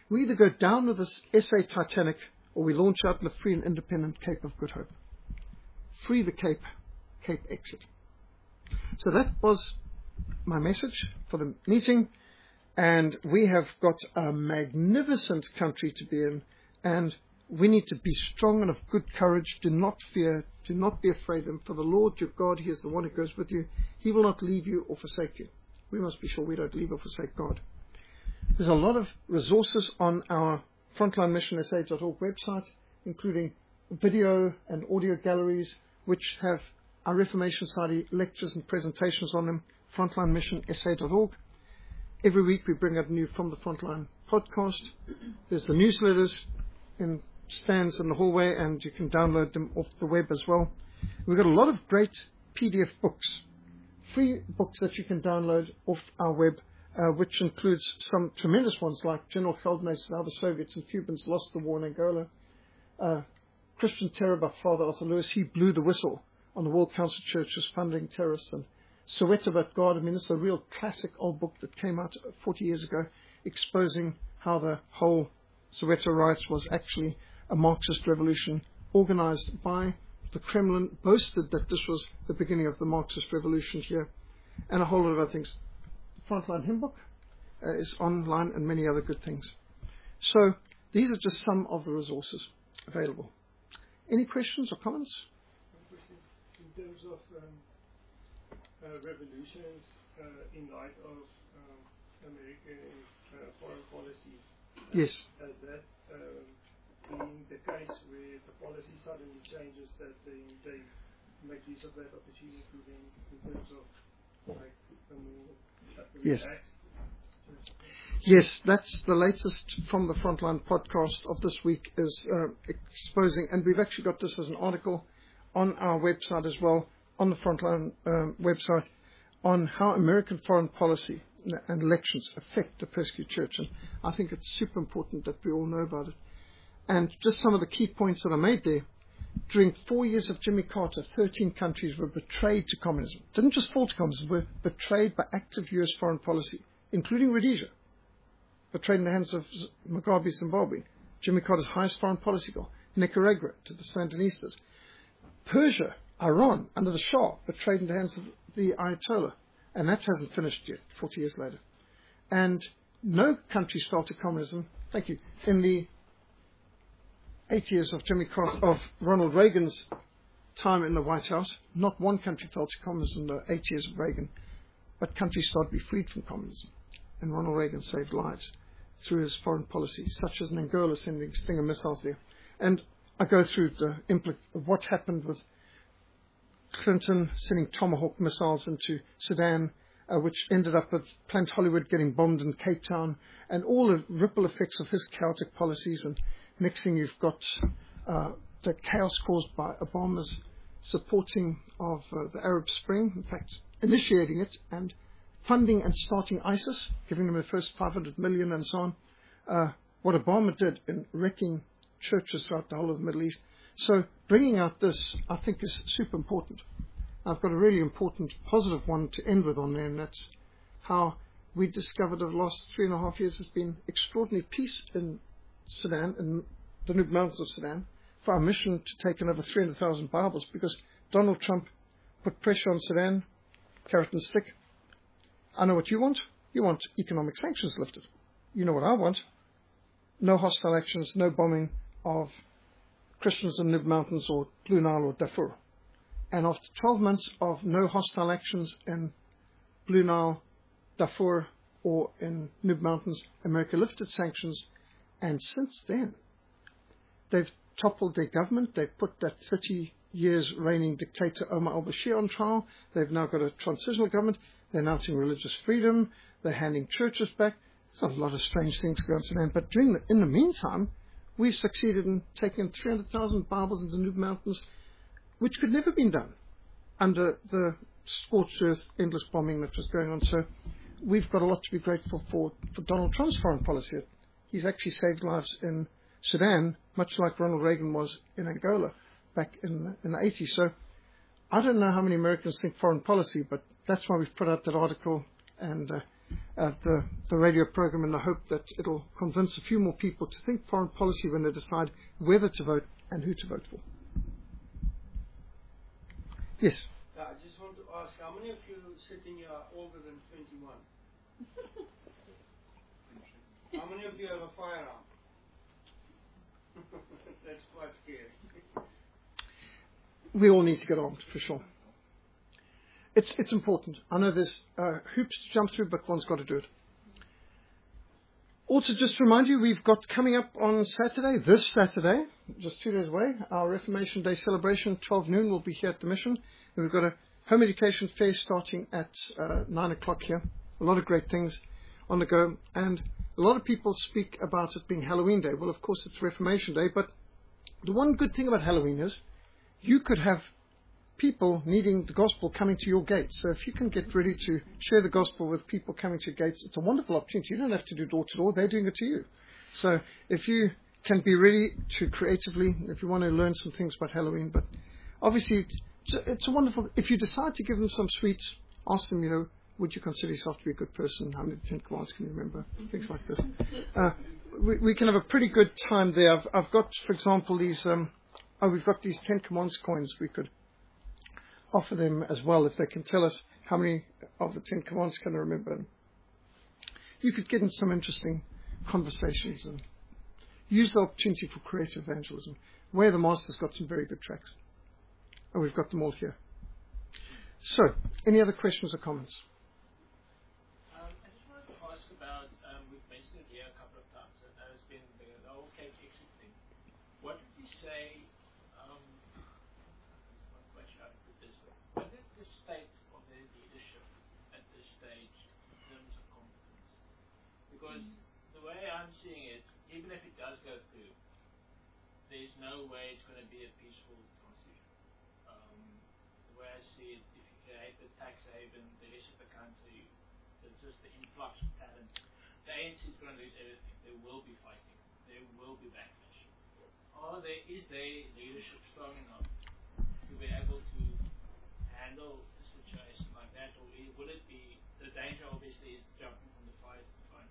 We either go down with this S A Titanic or we launch out in the free and independent Cape of Good Hope. Free the Cape, Cape exit. So that was my message for the meeting. And we have got a magnificent country to be in. And we need to be strong and of good courage. Do not fear. Do not be afraid of him. For the Lord your God, he is the one who goes with you. He will not leave you or forsake you. We must be sure we don't leave or forsake God. There's a lot of resources on our frontline mission S A dot org website, including video and audio galleries, which have our Reformation Society lectures and presentations on them, frontline mission S A dot org. Every week we bring up new From the Frontline podcast. There's the newsletters in stands in the hallway, and you can download them off the web as well. We've got a lot of great P D F books, free books that you can download off our web, uh, which includes some tremendous ones like General Feldmaster's How the Soviets and Cubans Lost the War in Angola, uh, Christian Terror by Father Arthur Lewis. He blew the whistle on the World Council Churches funding terrorists, and Soweto About God. I mean, it's a real classic old book that came out forty years ago, exposing how the whole Soweto riots was actually a Marxist revolution organized by the Kremlin, boasted that this was the beginning of the Marxist revolution here, and a whole lot of other things. Frontline hymn book uh, is online, and many other good things. So these are just some of the resources available. Any questions or comments? In terms of um, uh, revolutions uh, in light of um, American uh, foreign policy, Yes. has that um, been the case where the policy suddenly changes, that they, they make use of that opportunity then in terms of like a more uh, Yes. relaxed? Yes, that's the latest From the Frontline podcast of this week, is uh, exposing, and we've actually got this as an article on our website as well, on the Frontline um, website, on how American foreign policy and elections affect the persecuted church. And I think it's super important that we all know about it. And just some of the key points that are made there. During four years of Jimmy Carter, thirteen countries were betrayed to communism. Didn't just fall to communism, were betrayed by active U S foreign policy, including Rhodesia, betrayed in the hands of Mugabe, Zimbabwe, Jimmy Carter's highest foreign policy goal, Nicaragua to the Sandinistas, Persia, Iran, under the Shah, betrayed in the hands of the Ayatollah. And that hasn't finished yet, forty years later. And no country fell to communism, thank you, in the eight years of Jimmy Carter, of Ronald Reagan's time in the White House. Not one country fell to communism in the eight years of Reagan, but countries started to be freed from communism. And Ronald Reagan saved lives through his foreign policy, such as in Angola sending Stinger missiles there. And I go through the impl- what happened with Clinton sending Tomahawk missiles into Sudan, uh, which ended up with Plant Hollywood getting bombed in Cape Town, and all the ripple effects of his chaotic policies. And next thing you've got uh, the chaos caused by Obama's supporting of uh, the Arab Spring, in fact, initiating it and funding and starting ISIS, giving them the first five hundred million and so on. Uh, what Obama did in wrecking churches throughout the whole of the Middle East. So bringing out this, I think, is super important. I've got a really important positive one to end with on there, and that's how we discovered over the last three and a half years there's been extraordinary peace in Sudan, in the Danube Mountains of Sudan, for our mission to take another three hundred thousand Bibles, because Donald Trump put pressure on Sudan, carrot and stick. I know what you want. You want economic sanctions lifted. You know what I want. No hostile actions, no bombing of Christians in the Danube Mountains or Blue Nile or Darfur. And after twelve months of no hostile actions in Blue Nile, Darfur, or in Danube Mountains, America lifted sanctions. And since then, they've toppled their government. They've put that thirty years reigning dictator Omar al-Bashir on trial. They've now got a transitional government. They're announcing religious freedom. They're handing churches back. There's a lot of strange things going on in Sudan. But during the, in the meantime, we've succeeded in taking three hundred thousand Bibles into the Danube Mountains, which could never have been done under the scorched earth, endless bombing that was going on. So we've got a lot to be grateful for, for Donald Trump's foreign policy. He's actually saved lives in Sudan, much like Ronald Reagan was in Angola back in, in the eighties. So I don't know how many Americans think foreign policy, but that's why we've put out that article. And uh, at the, the radio program, and I hope that it'll convince a few more people to think foreign policy when they decide whether to vote and who to vote for. Yes? Yeah, I just want to ask, how many of you sitting here are older than twenty-one? How many of you have a firearm? That's quite scary. We all need to get armed, for sure. It's it's important. I know there's uh, hoops to jump through, but one's got to do it. Also, just to remind you, we've got coming up on Saturday, this Saturday, just two days away, our Reformation Day celebration, twelve noon, we'll be here at the Mission. And we've got a home education fair starting at uh, nine o'clock here. A lot of great things on the go. And a lot of people speak about it being Halloween Day. Well, of course, it's Reformation Day, but the one good thing about Halloween is you could have people needing the gospel coming to your gates. So if you can get ready to share the gospel with people coming to your gates, it's a wonderful opportunity. You don't have to do door to door. They're doing it to you. So if you can be ready to creatively, if you want to learn some things about Halloween, but obviously it's, it's a wonderful, if you decide to give them some sweets, ask them, you know, would you consider yourself to be a good person? How many Ten Commandments can you remember? Things like this. Uh, we, we can have a pretty good time there. I've, I've got, for example, these, um, oh, we've got these Ten Commandments coins we could offer them as well if they can tell us how many of the Ten Commandments can they remember. You could get in some interesting conversations and use the opportunity for creative evangelism. Way of the Master's got some very good tracks. And we've got them all here. So, any other questions or comments? Um, I just wanted to ask about, um, we've mentioned it here a couple of times, and that has been the, the whole Cape Exit thing. What did you say, um, what should I put this? What is the state of their leadership at this stage in terms of competence? Because the way I'm seeing it, even if it does go through, there's no way it's going to be a peaceful transition. Um, the way I see it, if you create the tax haven, the rest of the country, there's just the influx of talent, the A N C is going to lose everything. There will be fighting. There will be backlash. Are there, is their leadership strong enough to be able to handle a situation like that, or will it be, the danger obviously is jumping from the fire to the fire?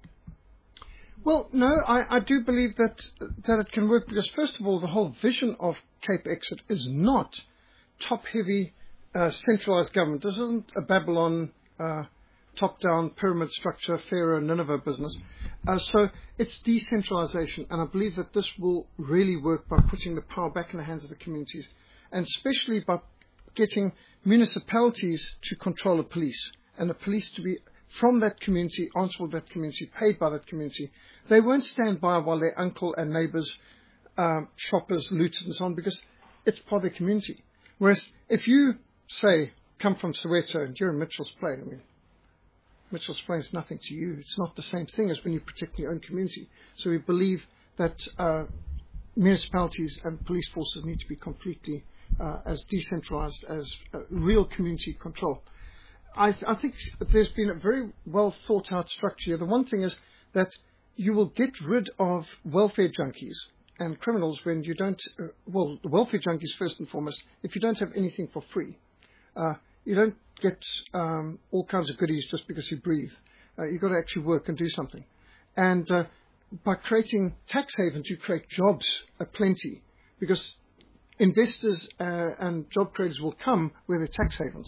Well, no, I, I do believe that that it can work because, first of all, the whole vision of Cape Exit is not top-heavy, uh, centralized government. This isn't a Babylon uh, top-down pyramid structure, Pharaoh, Nineveh business. Uh, so it's decentralization, and I believe that this will really work by putting the power back in the hands of the communities, and especially by getting municipalities to control the police, and the police to be from that community, answerable to that community, paid by that community. They won't stand by while their uncle and neighbors, um, shoppers, looted and so on, because it's part of the community. Whereas if you, say, come from Soweto and you're in Mitchell's Plain, I mean, Mitchell's Plain is nothing to you. It's not the same thing as when you're protecting your own community. So we believe that uh, municipalities and police forces need to be completely uh, as decentralized as uh, real community control. I, th- I think there's been a very well thought out structure here. The one thing is that you will get rid of welfare junkies and criminals when you don't, uh, well, the welfare junkies first and foremost, if you don't have anything for free. Uh, you don't get um, all kinds of goodies just because you breathe. Uh, you've got to actually work and do something. And uh, by creating tax havens, you create jobs aplenty because investors uh, and job creators will come where there are tax havens.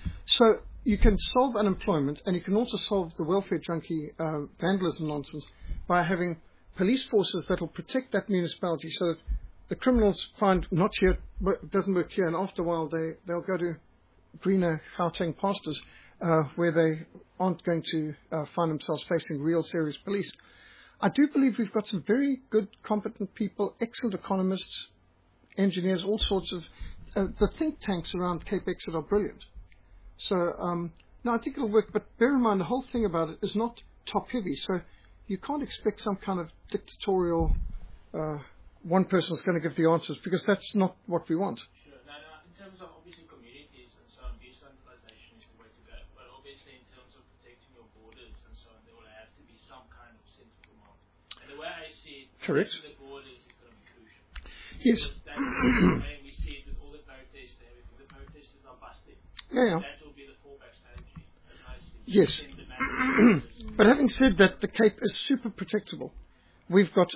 So you can solve unemployment, and you can also solve the welfare junkie uh, vandalism nonsense by having police forces that will protect that municipality so that the criminals find not here, it doesn't work here, and after a while they, they'll go to greener Gauteng pastures uh, where they aren't going to uh, find themselves facing real serious police. I do believe we've got some very good, competent people, excellent economists, engineers, all sorts of... Uh, the think tanks around Cape Exit are brilliant. So, um, no, I think it'll work, but bear in mind the whole thing about it is not top-heavy, so you can't expect some kind of dictatorial, uh, one person's going to give the answers, because that's not what we want. Sure. Now, now, in terms of obviously communities and so on, decentralization is the way to go, but obviously in terms of protecting your borders and so on, there will have to be some kind of central command. And the way I see it, correct, the borders is going to be crucial. Yes. That's the way we see it with all the protests and everything. The protesters are busted. Yeah, yeah. That will be the fallback strategy, as I see it. Yes. Send the masses But having said that, the Cape is super protectable. We've got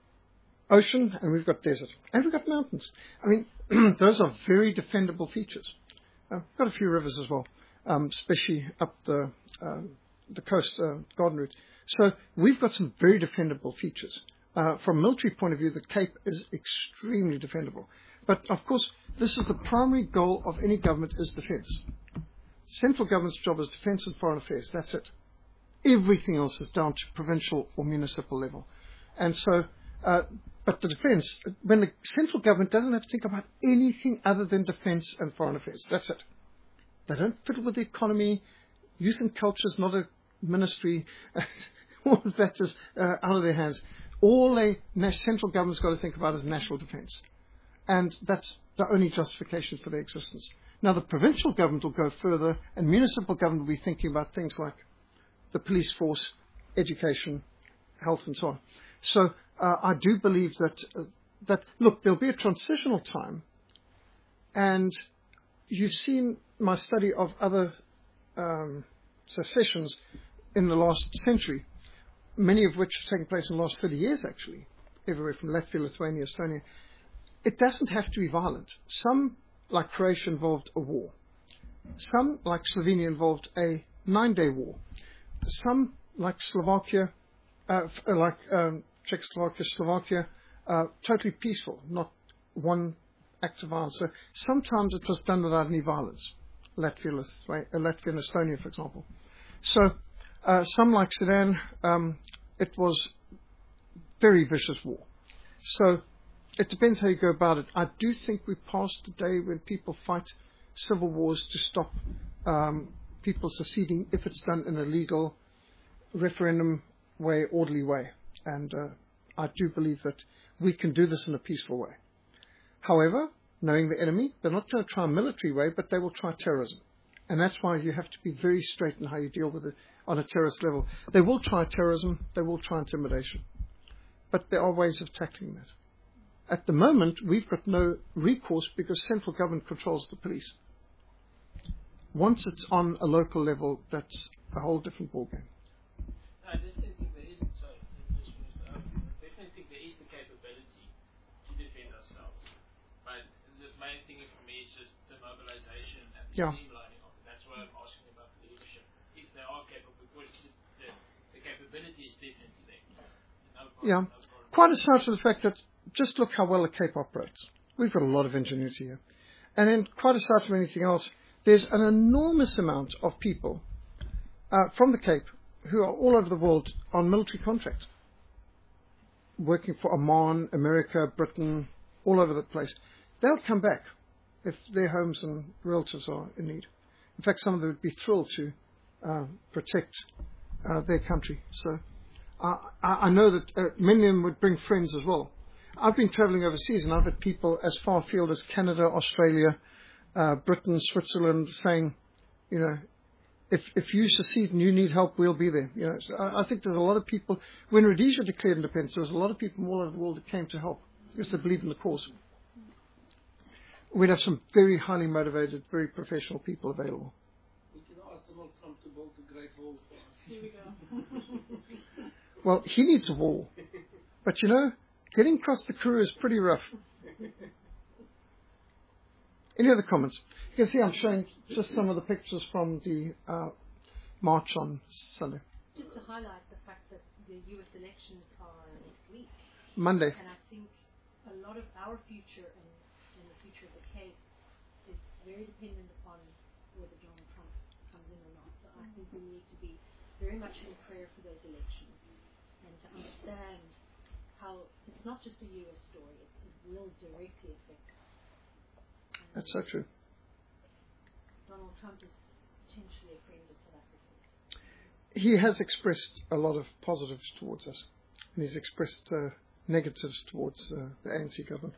ocean and we've got desert and we've got mountains. I mean, those are very defendable features. Uh, we've got a few rivers as well, um, especially up the um, the coast, uh, Garden Route. So we've got some very defendable features. Uh, from a military point of view, the Cape is extremely defendable. But, of course, this is the primary goal of any government is defence. Central government's job is defence and foreign affairs. That's it. Everything else is down to provincial or municipal level. And so, uh, but the defence, when the central government doesn't have to think about anything other than defence and foreign affairs. That's it. They don't fiddle with the economy. Youth and culture is not a ministry. All of that is uh, out of their hands. All a central government's got to think about is national defence. And that's the only justification for their existence. Now, the provincial government will go further, and municipal government will be thinking about things like the police force, education, health, and so on. So uh, I do believe that, uh, that, look, there'll be a transitional time, and you've seen my study of other um, secessions in the last century, many of which have taken place in the last thirty years, actually, everywhere from Latvia, Lithuania, Estonia. It doesn't have to be violent. Some, like Croatia, involved a war. Some, like Slovenia, involved a nine-day war. Some, like Slovakia, uh, like um, Czechoslovakia, Slovakia, uh, totally peaceful, not one act of violence. So sometimes it was done without any violence. Latvia, Lithuania, Latvia and Estonia, for example. So uh, some, like Sudan, um, it was very vicious war. So it depends how you go about it. I do think we passed the day when people fight civil wars to stop um, people seceding if it's done in a legal referendum way, orderly way. And uh, I do believe that we can do this in a peaceful way. However, knowing the enemy, they're not going to try a military way, but they will try terrorism. And that's why you have to be very straight in how you deal with it on a terrorist level. They will try terrorism, they will try intimidation. But there are ways of tackling that. At the moment, we've got no recourse because central government controls the police. Once it's on a local level, that's a whole different ballgame. No, I definitely think there is, sorry, just finish that up. I definitely think there is the capability to defend ourselves. But the main thing for me is just the mobilization and the Yeah. streamlining of it. That's why I'm asking about the leadership. If they are capable, because the, the, the capability is definitely there. No problem, Yeah. no problem. Quite aside from the fact that just look how well the Cape operates. We've got a lot of ingenuity here. And then, quite aside from anything else, there's an enormous amount of people uh, from the Cape who are all over the world on military contract, working for Oman, America, Britain, all over the place. They'll come back if their homes and relatives are in need. In fact, some of them would be thrilled to uh, protect uh, their country. So uh, I, I know that uh, many of them would bring friends as well. I've been travelling overseas, and I've had people as far afield as Canada, Australia, uh, Britain, Switzerland, saying, you know, if if you secede and you need help, we'll be there. You know, so I, I think there's a lot of people. When Rhodesia declared independence, there was a lot of people from all over the world that came to help because they believe in the cause. We'd have some very highly motivated, very professional people available. We can ask Donald Trump to build the Great Wall for us. Here we go. Well, he needs a wall, but you know, getting across the Karoo is pretty rough. Any other comments? You can see I'm showing just some of the pictures from the uh, march on Sunday. Just to highlight the fact that the U S elections are next week. Monday. And I think a lot of our future and, and the future of the Cape is very dependent upon whether Donald Trump comes in or not. So I think we need to be very much in prayer for those elections and to understand how it's not just a U S story, it, it will directly affect us. And That's so true. Donald Trump is potentially a friend of South Africa. He has expressed a lot of positives towards us, and he's expressed uh, negatives towards uh, the A N C government.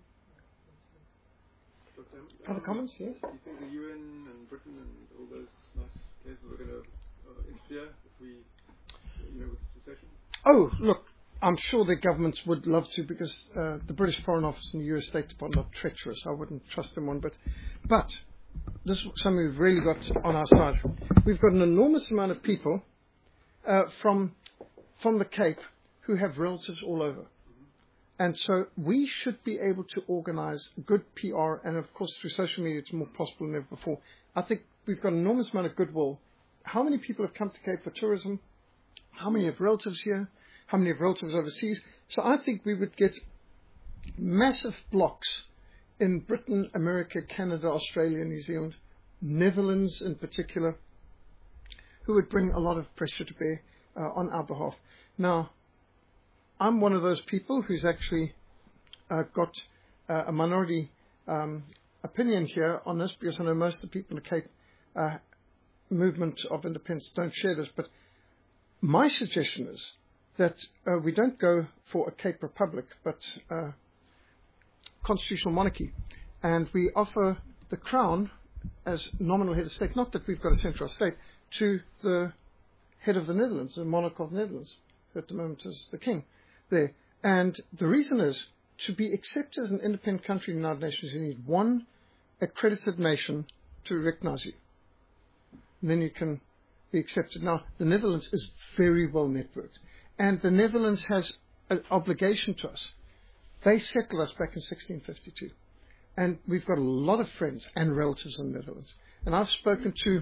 Doctor Other comments? Yes. Do you think the U N and Britain and all those nice places are going to uh, interfere if we, you know, with secession? Oh, look, I'm sure the governments would love to because uh, the British Foreign Office and the U S State Department are treacherous. I wouldn't trust them one bit. But this is something we've really got on our side. We've got an enormous amount of people uh, from from the Cape who have relatives all over. And so we should be able to organize good P R, and of course through social media it's more possible than ever before. I think we've got an enormous amount of goodwill. How many people have come to Cape for tourism? How many have relatives here? How many have relatives overseas? So I think we would get massive blocks in Britain, America, Canada, Australia, New Zealand, Netherlands in particular, who would bring a lot of pressure to bear uh, on our behalf. Now, I'm one of those people who's actually uh, got uh, a minority um, opinion here on this, because I know most of the people in the Cape uh, movement of independence don't share this, but my suggestion is that uh, we don't go for a Cape Republic, but uh, constitutional monarchy, and we offer the crown as nominal head of state, not that we've got a centralized state, to the head of the Netherlands, the monarch of the Netherlands, who at the moment is the king there. And the reason is, to be accepted as an independent country in the United Nations, you need one accredited nation to recognize you. And then you can be accepted. Now, the Netherlands is very well networked, and the Netherlands has an obligation to us. They settled us back in sixteen fifty-two. And we've got a lot of friends and relatives in the Netherlands. And I've spoken to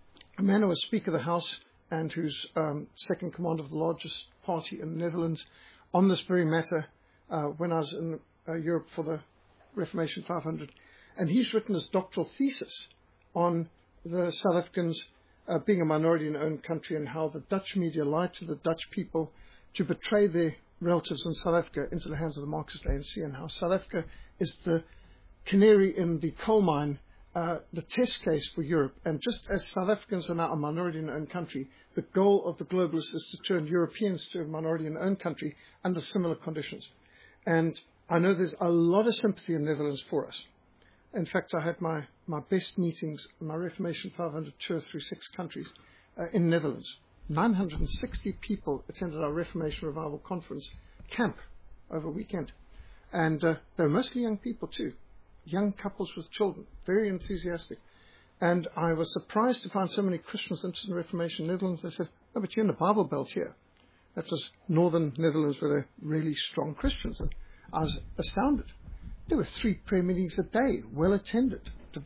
a man who was Speaker of the House and who's um, second command of the largest party in the Netherlands on this very matter uh, when I was in uh, Europe for the Reformation five hundred. And he's written his doctoral thesis on the South Africans uh, being a minority in their own country and how the Dutch media lied to the Dutch people to betray their relatives in South Africa into the hands of the Marxist A N C, and how South Africa is the canary in the coal mine, uh, the test case for Europe. And just as South Africans are now a minority in their own country, the goal of the globalists is to turn Europeans to a minority in their own country under similar conditions. And I know there's a lot of sympathy in the Netherlands for us. In fact, I had my, my best meetings, my Reformation five hundred tour through six countries uh, in the Netherlands. nine hundred sixty people attended our Reformation Revival Conference camp over a weekend. And uh, they were mostly young people too, young couples with children, very enthusiastic. And I was surprised to find so many Christians interested in Reformation in the Netherlands. They said, "Oh, but you're in the Bible Belt here." That was northern Netherlands, where they're really strong Christians. And I was astounded. There were three prayer meetings a day, well attended.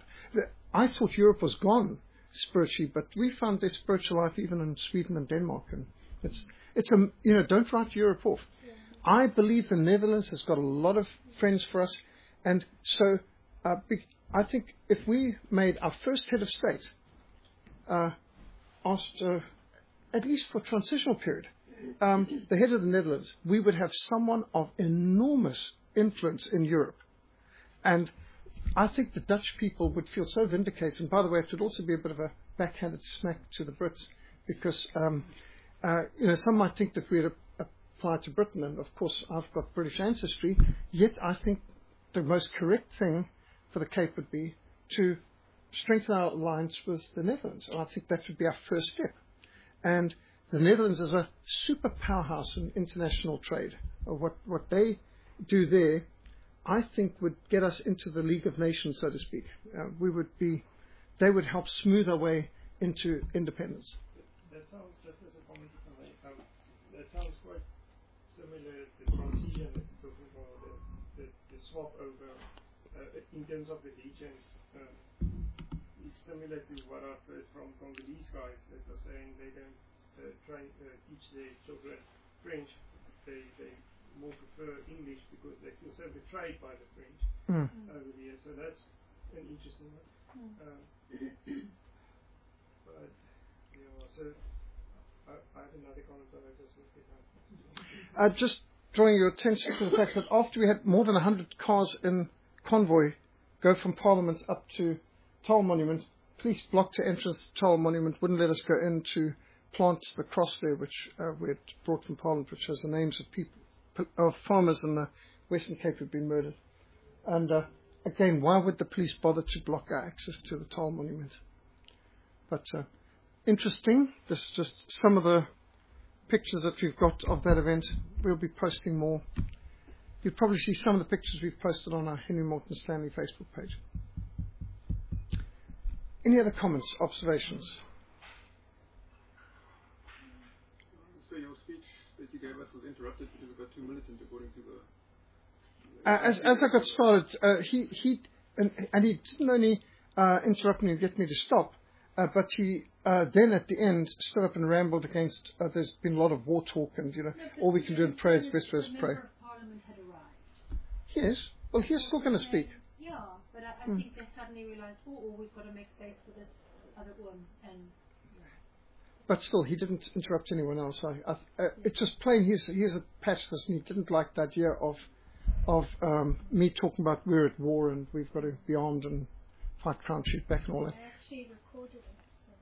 I thought Europe was gone spiritually, but we found their spiritual life even in Sweden and Denmark. And it's, it's a, you know, don't write Europe off. Yeah. I believe the Netherlands has got a lot of friends for us. And so uh, I think if we made our first head of state, uh, asked, uh, at least for a transitional period, um, the head of the Netherlands, we would have someone of enormous influence in Europe. And I think the Dutch people would feel so vindicated. And by the way, it would also be a bit of a backhanded smack to the Brits, because um, uh, you know, some might think that we would apply to Britain, and of course I've got British ancestry, yet I think the most correct thing for the Cape would be to strengthen our alliance with the Netherlands. And I think that would be our first step. And the Netherlands is a super powerhouse in international trade. What, what they do there, I think, would get us into the League of Nations, so to speak. Uh, we would be, they would help smooth our way into independence. That sounds, just as a comment, um, that sounds quite similar to the transition that you're talking about, the, the, the swap over, uh, in terms of the regions. Um, it's similar to what I've heard from Congolese guys that are saying they don't uh, try, uh, teach their children French. They, they more prefer English because they feel so betrayed by the French mm. over there. So that's an interesting one. Mm. Um, but yeah, so I, I have another comment, but I just missed it out. Uh, just drawing your attention to the fact that after we had more than one hundred cars in convoy go from Parliament up to Toll Monument, police blocked the entrance to Toll Monument, wouldn't let us go in to plant the cross there, which uh, we had brought from Parliament, which has the names of people, of farmers in the Western Cape who've been murdered. And uh, again, why would the police bother to block our access to the Toll Monument? But uh, interesting. This is just some of the pictures that we've got of that event. We'll be posting more. You'll probably see some of the pictures we've posted on our Henry Morton Stanley Facebook page. Any other comments, observations? Oscar, your speech that you gave us was interrupted because it got too militant, according to the. Uh, as, as I got started, uh, he, he and, and he didn't only uh, interrupt me and get me to stop, uh, but he uh, then at the end stood up and rambled against, uh, there's been a lot of war talk and, you know, No, all we can do in prayer is best for us the pray. member of Parliament had arrived. Yes, well, he's still going to speak. Yeah, but I, I Hmm. think they suddenly realised, oh, oh, we've got to make space for this other one, and But still, he didn't interrupt anyone else. I, I, uh, it's just plain he's, he's a pacifist and he didn't like the idea of of um, me talking about we're at war and we've got to be armed and fight crime, shoot back and all that. I actually recorded it, so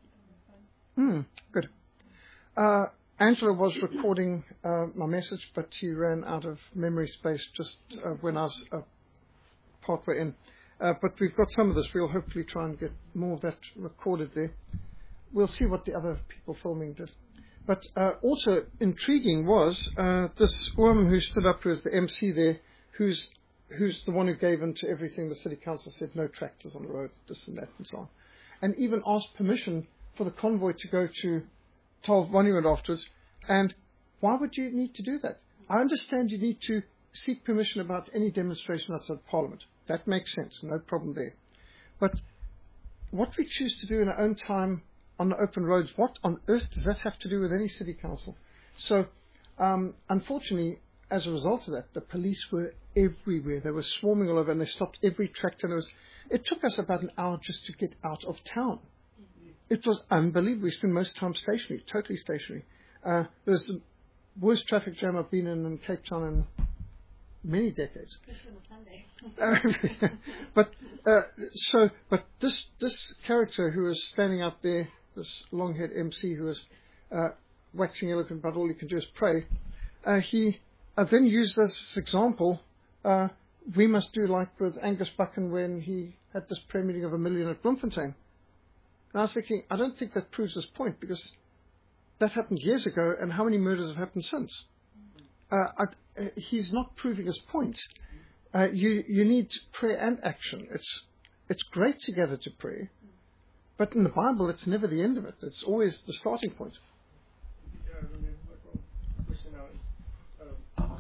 I don't know. Hmm, good. Uh, Angela was recording uh, my message, but she ran out of memory space just uh, when I was uh, partway in. Uh, but we've got some of this. We'll hopefully try and get more of that recorded there. We'll see what the other people filming did. But uh, also intriguing was uh, this woman who stood up, who was the M C there, who's who's the one who gave in to everything the city council said, no tractors on the road, this and that and so on. And even asked permission for the convoy to go to Tal Monument afterwards. And why would you need to do that? I understand you need to seek permission about any demonstration outside Parliament. That makes sense, no problem there. But what we choose to do in our own time on the open roads, what on earth does that have to do with any city council? So, um, unfortunately, as a result of that, the police were everywhere. They were swarming all over, and they stopped every tractor. And it was, it took us about an hour just to get out of town. It was unbelievable. We spent most time stationary, totally stationary. Uh, it was the worst traffic jam I've been in in Cape Town in many decades. Especially on a Sunday. Uh, but uh, so, but this this character who was standing out there, this long-haired M C who was uh, waxing eloquent about all you can do is pray, uh, he uh, then used this example. Uh, we must do like with Angus Buchan when he had this prayer meeting of a million at Bloemfontein. And I was thinking, I don't think that proves his point, because that happened years ago, and how many murders have happened since? Uh, I, uh, he's not proving his point. Uh, you you need prayer and action. It's it's great to gather to pray, but in the Bible, it's never the end of it. It's always the starting point. Yeah, I remember like one question now is um,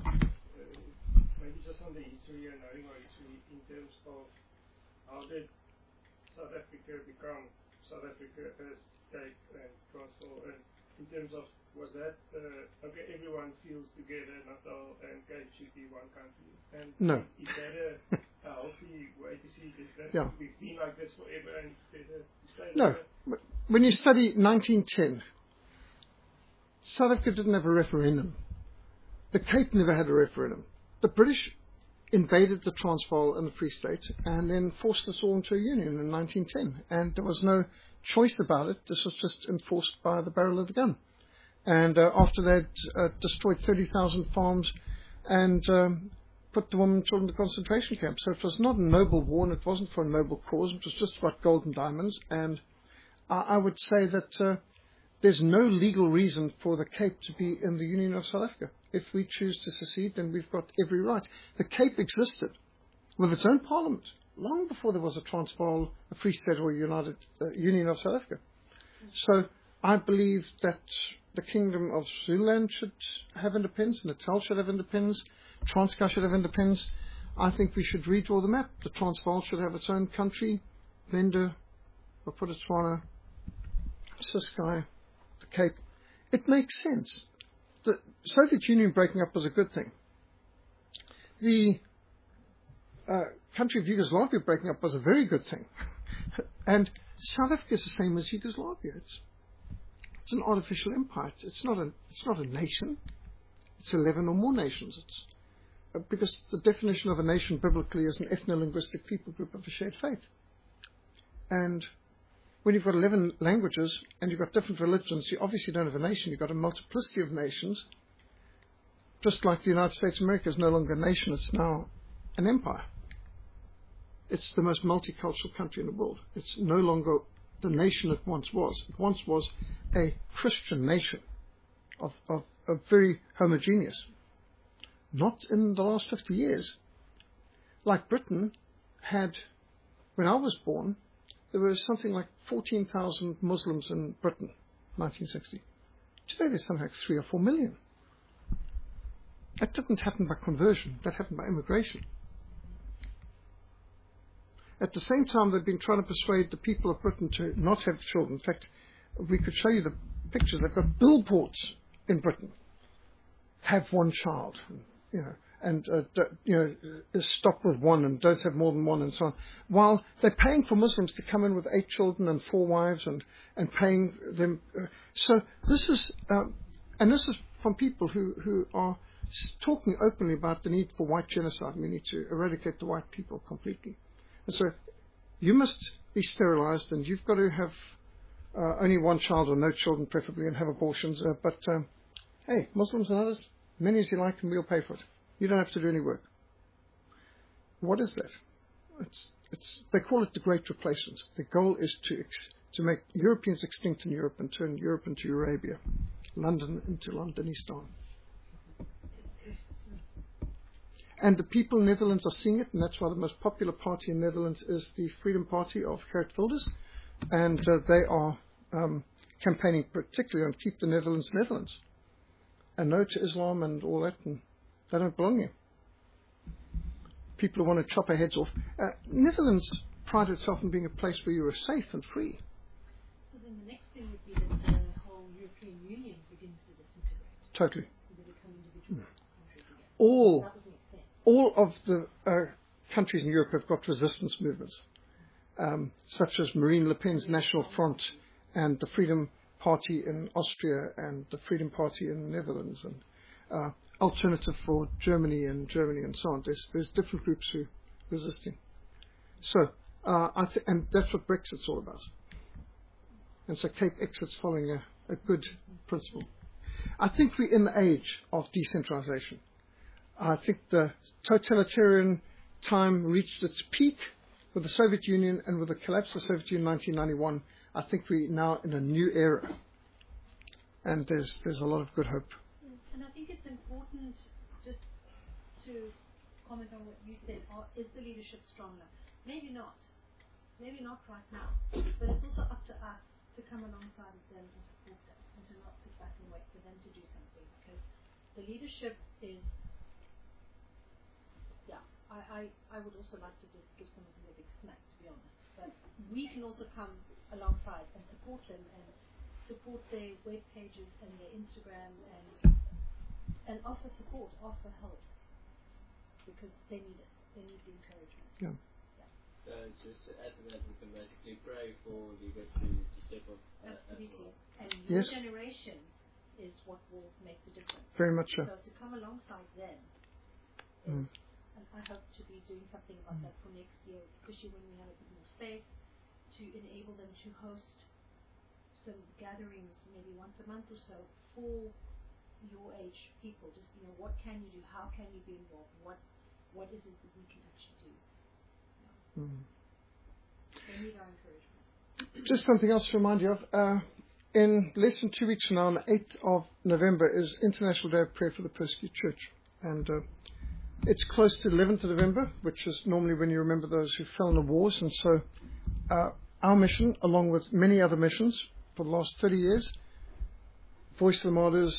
uh, maybe just on the history and knowing our history in terms of how did South Africa become South Africa as Cape and Transvaal, and in terms of was that uh, okay? Everyone feels together, Natal and Cape should be one country, and No. is, is that a, a healthy way to see this? That Yeah. we've been like this forever, and it's better to stay No. together? When you study nineteen ten, South Africa didn't have a referendum. The Cape never had a referendum. The British invaded the Transvaal and the Free State and then forced us all into a union in nineteen ten. And there was no choice about it. This was just enforced by the barrel of the gun. And uh, after they'd uh, destroyed thirty thousand farms and um, put the women and children in the concentration camps. So it was not a noble war, and it wasn't for a noble cause. It was just about gold and diamonds. And I, I would say that uh, there's no legal reason for the Cape to be in the Union of South Africa. If we choose to secede, then we've got every right. The Cape existed with its own parliament long before there was a Transvaal, a Free State, or a United uh, Union of South Africa. So I believe that the Kingdom of Zululand should have independence, Natal should have independence, Transkei should have independence. I think we should redraw the map. The Transvaal should have its own country, Venda, Bophuthatswana, Ciskei, the Cape. It makes sense. The Soviet Union breaking up was a good thing. The uh, country of Yugoslavia breaking up was a very good thing. And South Africa is the same as Yugoslavia. It's It's an artificial empire. It's, it's not a. It's not a nation. It's eleven or more nations. It's uh, because the definition of a nation biblically is an ethno-linguistic people group of a shared faith. And when you've got eleven languages and you've got different religions, you obviously don't have a nation. You've got a multiplicity of nations. Just like the United States of America is no longer a nation; it's now an empire. It's the most multicultural country in the world. It's no longer the nation it once was. It once was a Christian nation of, of, of very homogeneous. Not in the last fifty years. Like Britain had, when I was born, there were something like fourteen thousand Muslims in Britain, nineteen sixty. Today there's something like three or four million. That didn't happen by conversion. That happened by immigration. At the same time, they've been trying to persuade the people of Britain to not have children. In fact, we could show you the pictures. They've got billboards in Britain. Have one child, you know, and uh, d- you know, stop with one and don't have more than one and so on. While they're paying for Muslims to come in with eight children and four wives and, and paying them. Uh, so this is, um, and this is from people who, who are talking openly about the need for white genocide. We need to eradicate the white people completely. And so you must be sterilized and you've got to have uh, only one child or no children preferably and have abortions. Uh, but um, hey, Muslims and others, many as you like and we'll pay for it. You don't have to do any work. What is that? It's, it's, they call it the Great Replacement. The goal is to ex, to make Europeans extinct in Europe and turn Europe into Arabia, London into Londonistan. And the people in the Netherlands are seeing it, and that's why the most popular party in the Netherlands is the Freedom Party of Geert Wilders. And uh, they are um, campaigning particularly on keep the Netherlands Netherlands. And no to Islam and all that, and they don't belong here. People who want to chop our heads off. Uh, Netherlands prided itself on being a place where you were safe and free. So then the next thing would be that the whole European Union begins to disintegrate. Totally. They become individual countries again. All... That would make sense. All of the uh, countries in Europe have got resistance movements, um, such as Marine Le Pen's National Front and the Freedom Party in Austria and the Freedom Party in the Netherlands and uh, Alternative for Germany and Germany and so on. There's, there's different groups who are resisting. So, uh, I th- and that's what Brexit's all about. And so Cape Exit's following a, a good principle. I think we're in the age of decentralization. I think the totalitarian time reached its peak with the Soviet Union, and with the collapse of the Soviet Union in nineteen ninety-one, I think we're now in a new era. And there's there's a lot of good hope. And I think it's important just to comment on what you said. Are, is the leadership strong enough? Maybe not. Maybe not right now. But it's also up to us to come alongside of them and support them, and to not sit back and wait for them to do something. Because the leadership is... Yeah, I, I, I would also like to just give some of them a big smack, to be honest. But we can also come alongside and support them and support their web pages and their Instagram and and offer support, offer help, because they need it. They need the encouragement. Yeah. Yeah. So just to add to that, we can basically pray for leaders to, to step up. Uh, Absolutely. as well. And your Yes. generation is what will make the difference. Very much so. So to come alongside them, Mm. and I hope to be doing something about that for next year, especially when we have a bit more space, to enable them to host some gatherings maybe once a month or so for your age people. Just, you know, what can you do? How can you be involved? What what is it that we can actually do? You know, Mm. they need our encouragement. Just something else to remind you of. Uh, in less than two weeks from now, on the eighth of November, is International Day of Prayer for the Persecuted Church. And uh, it's close to the eleventh of November, which is normally when you remember those who fell in the wars. And so uh, our mission, along with many other missions for the last thirty years, Voice of the Martyrs,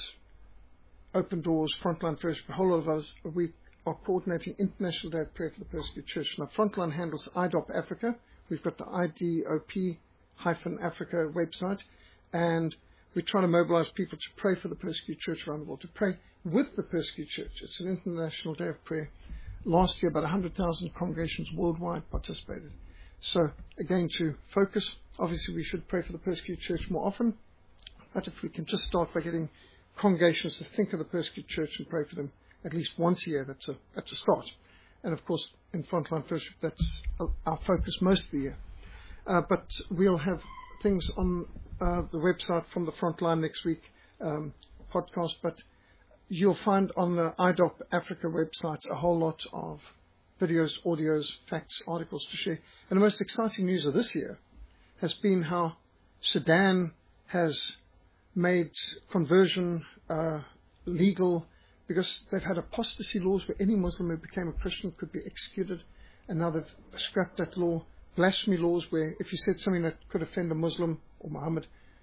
Open Doors, Frontline Fellowship, a whole lot of us, we are coordinating International Day of Prayer for the Persecuted Church. Now, Frontline handles I D O P Africa. We've got the I D O P Africa website, and we're trying to mobilize people to pray for the persecuted church around the world, to pray with the persecuted church. It's an international day of prayer. Last year, about one hundred thousand congregations worldwide participated. So, again, to focus, obviously we should pray for the persecuted church more often, but if we can just start by getting congregations to think of the persecuted church and pray for them at least once a year, that's a, that's a start. And, of course, in Frontline Fellowship, that's our focus most of the year. Uh, but we'll have things on uh, the website from the Frontline next week, um, podcast, but you'll find on the I D O P Africa website a whole lot of videos, audios, facts, articles to share. And the most exciting news of this year has been how Sudan has made conversion uh, legal, because they've had apostasy laws where any Muslim who became a Christian could be executed, and now they've scrapped that law. Blasphemy laws where if you said something that could offend a Muslim or Muhammad,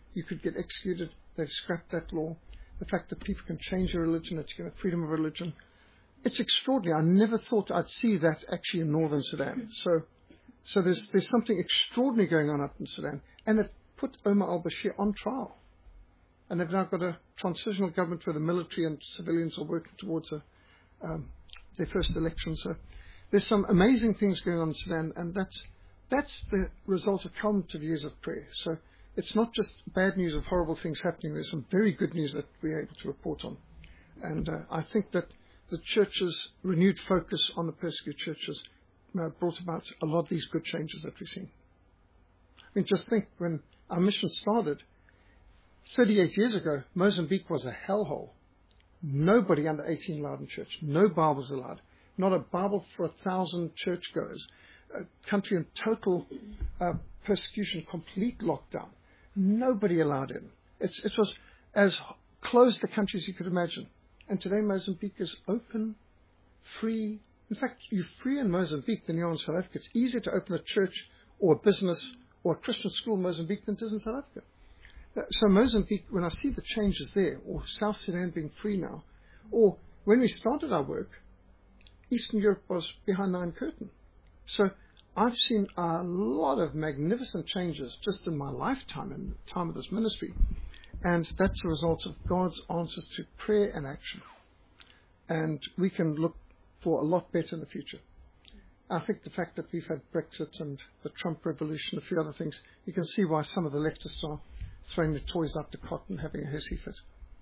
you could get executed. They've scrapped that law. The fact that people can change their religion, that you get a freedom of religion. It's extraordinary. I never thought I'd see that actually in northern Sudan. So, so there's there's something extraordinary going on up in Sudan. And it put Omar al-Bashir on trial. And they've now got a transitional government where the military and civilians are working towards a, um, their first election. So there's some amazing things going on in Sudan, and that's that's the result of cumulative years of prayer. So it's not just bad news of horrible things happening. There's some very good news that we're able to report on. And uh, I think that the church's renewed focus on the persecuted churches uh, brought about a lot of these good changes that we've seen. I mean, just think, when our mission started, thirty-eight years ago, Mozambique was a hellhole. Nobody under eighteen allowed in church. No Bibles allowed. Not a Bible for a thousand churchgoers. A country in total uh, persecution, complete lockdown. Nobody allowed in. It's, it was as closed a country as you could imagine. And today Mozambique is open, free. In fact, you're freer in Mozambique than you are in South Africa. It's easier to open a church or a business or a Christian school in Mozambique than it is in South Africa. So Mozambique, when I see the changes there, or South Sudan being free now, or when we started our work, Eastern Europe was behind the Iron Curtain. So I've seen a lot of magnificent changes just in my lifetime, in the time of this ministry. And that's a result of God's answers to prayer and action. And we can look for a lot better in the future. I think the fact that we've had Brexit and the Trump revolution, a few other things, you can see why some of the leftists are throwing their toys out the cot and having a hissy fit.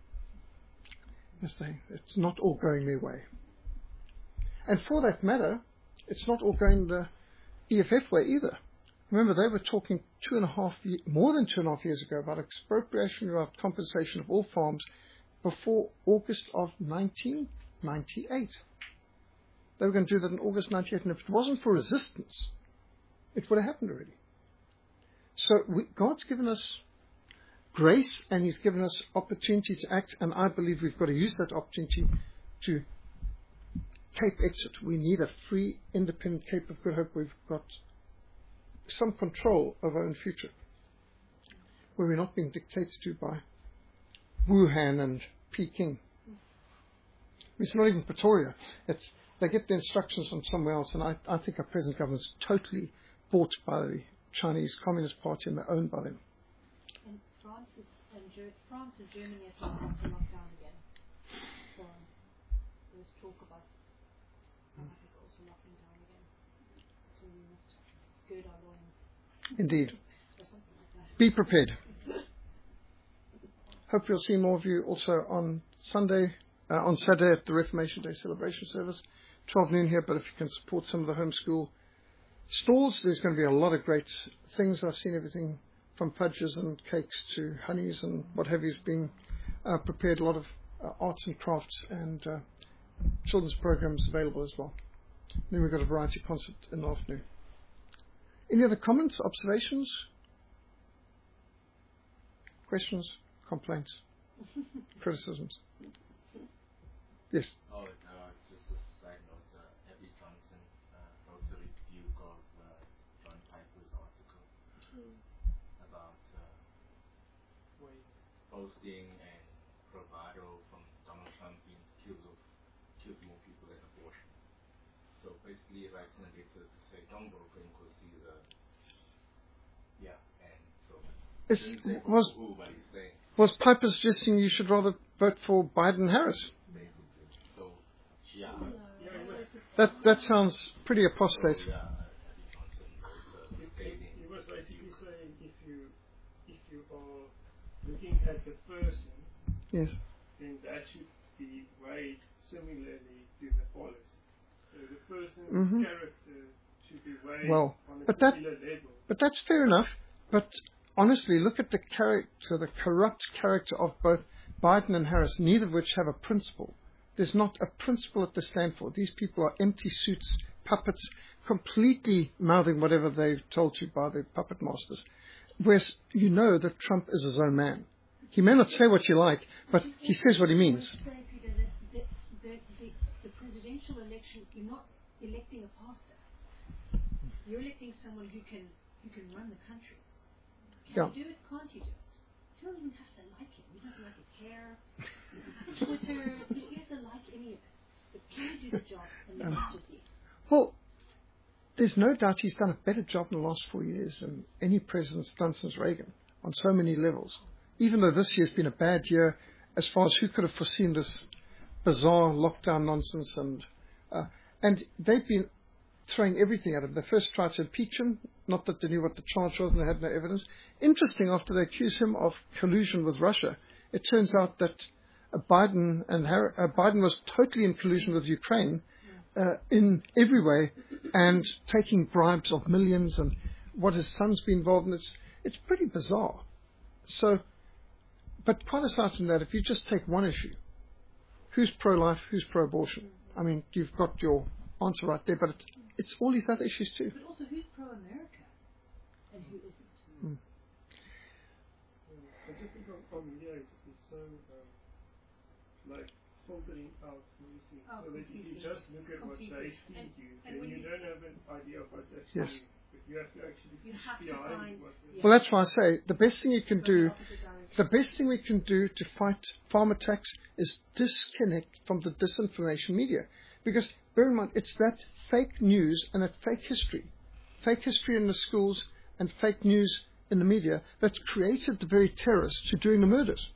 It's not all going their way. And for that matter, it's not all going the E F F way either. Remember, they were talking two and a half, year, more than two and a half years ago about expropriation of compensation of all farms before August of nineteen ninety-eight. They were going to do that in August ninety-eight, and if it wasn't for resistance, it would have happened already. So we, God's given us grace, and He's given us opportunity to act, and I believe we've got to use that opportunity to Cape Exit. We need a free, independent Cape of Good Hope. We've got some control of our own future, where we're not being dictated to by Wuhan and Peking. It's not even Pretoria. It's they get the instructions from somewhere else, and I, I think our present government is totally bought by the Chinese Communist Party, and they're owned by them. And France, is, and Ger- France and Germany have gone to lockdown again. So there's talk about South Africa also locking down again. So we must gird our loins. Indeed. Or something like that. Be prepared. Hope we'll see more of you also on Sunday, uh, on Saturday at the Reformation Day celebration service. twelve noon here, but if you can support some of the homeschool stalls, there's going to be a lot of great things. I've seen everything from fudges and cakes to honeys and what have you is being uh, prepared. A lot of uh, arts and crafts and uh, children's programs available as well. Then we've got a variety concert in the afternoon. Any other comments, observations, questions, complaints, criticisms? Yes. Oh, uh, just a side note. Uh, Abby Johnson uh, wrote a review of uh, John Piper's article mm. about uh, boasting and bravado from Donald Trump being accused of kills more people than abortion. So basically, he writes in a letter to say, don't vote for him because he's a yeah, and so it's, was who, but he's saying, was Piper suggesting you should rather vote for Biden Harris? Yeah. That that sounds pretty apostate. So, yeah, he was basically saying if you if you are looking at the person, yes, then that should be weighed similarly to the policy. So the person's mm-hmm. character should be weighed well, on a but that, similar level. But that's fair enough. But honestly, look at the character, the corrupt character of both Biden and Harris, neither of which have a principle. There's not a principle that they stand for. These people are empty suits, puppets, completely mouthing whatever they're told to by their puppet masters. Whereas you know that Trump is his own man. He may not say what you like, but he says what he means. The, the, the, the, the presidential election, you're not electing a pastor. You're electing someone who can who can run the country. Can Yeah. you do it? Can't you do it? don't even have to like him. He doesn't like his hair, Twitter. He doesn't like any of it. But can you do the job and the Um, rest of you? Well, there's no doubt he's done a better job in the last four years than any president's done since Reagan on so many levels. Even though this year's been a bad year, as far as who could have foreseen this bizarre lockdown nonsense, and uh, and they've been throwing everything at him. They first tried to impeach him, not that they knew what the charge was and they had no evidence. Interesting, after they accused him of collusion with Russia, it turns out that uh, Biden and Har- uh, Biden was totally in collusion with Ukraine uh, in every way, and taking bribes of millions, and what his son's been involved in. It's it's pretty bizarre. So, but quite aside from that, if you just take one issue, who's pro-life, who's pro-abortion? I mean, you've got your answer right there, but it's, it's all these other issues too. But also, who's pro-America and who isn't? Mm. I just think our, our media is, is so um, like filtering out news things, Oh, so that if you completely. just look at what they Completely. feed And- you, and then when you you- don't have an idea of what's actually. Yes. But you have to actually You fish have to behind find- what. yeah. Well, that's why I say the best thing you can From do, the opposite direction. the best thing we can do to fight farm attacks is disconnect from the disinformation media. Because bear in mind, it's that fake news and that fake history, fake history in the schools and fake news in the media that's created the very terrorists who are doing the murders.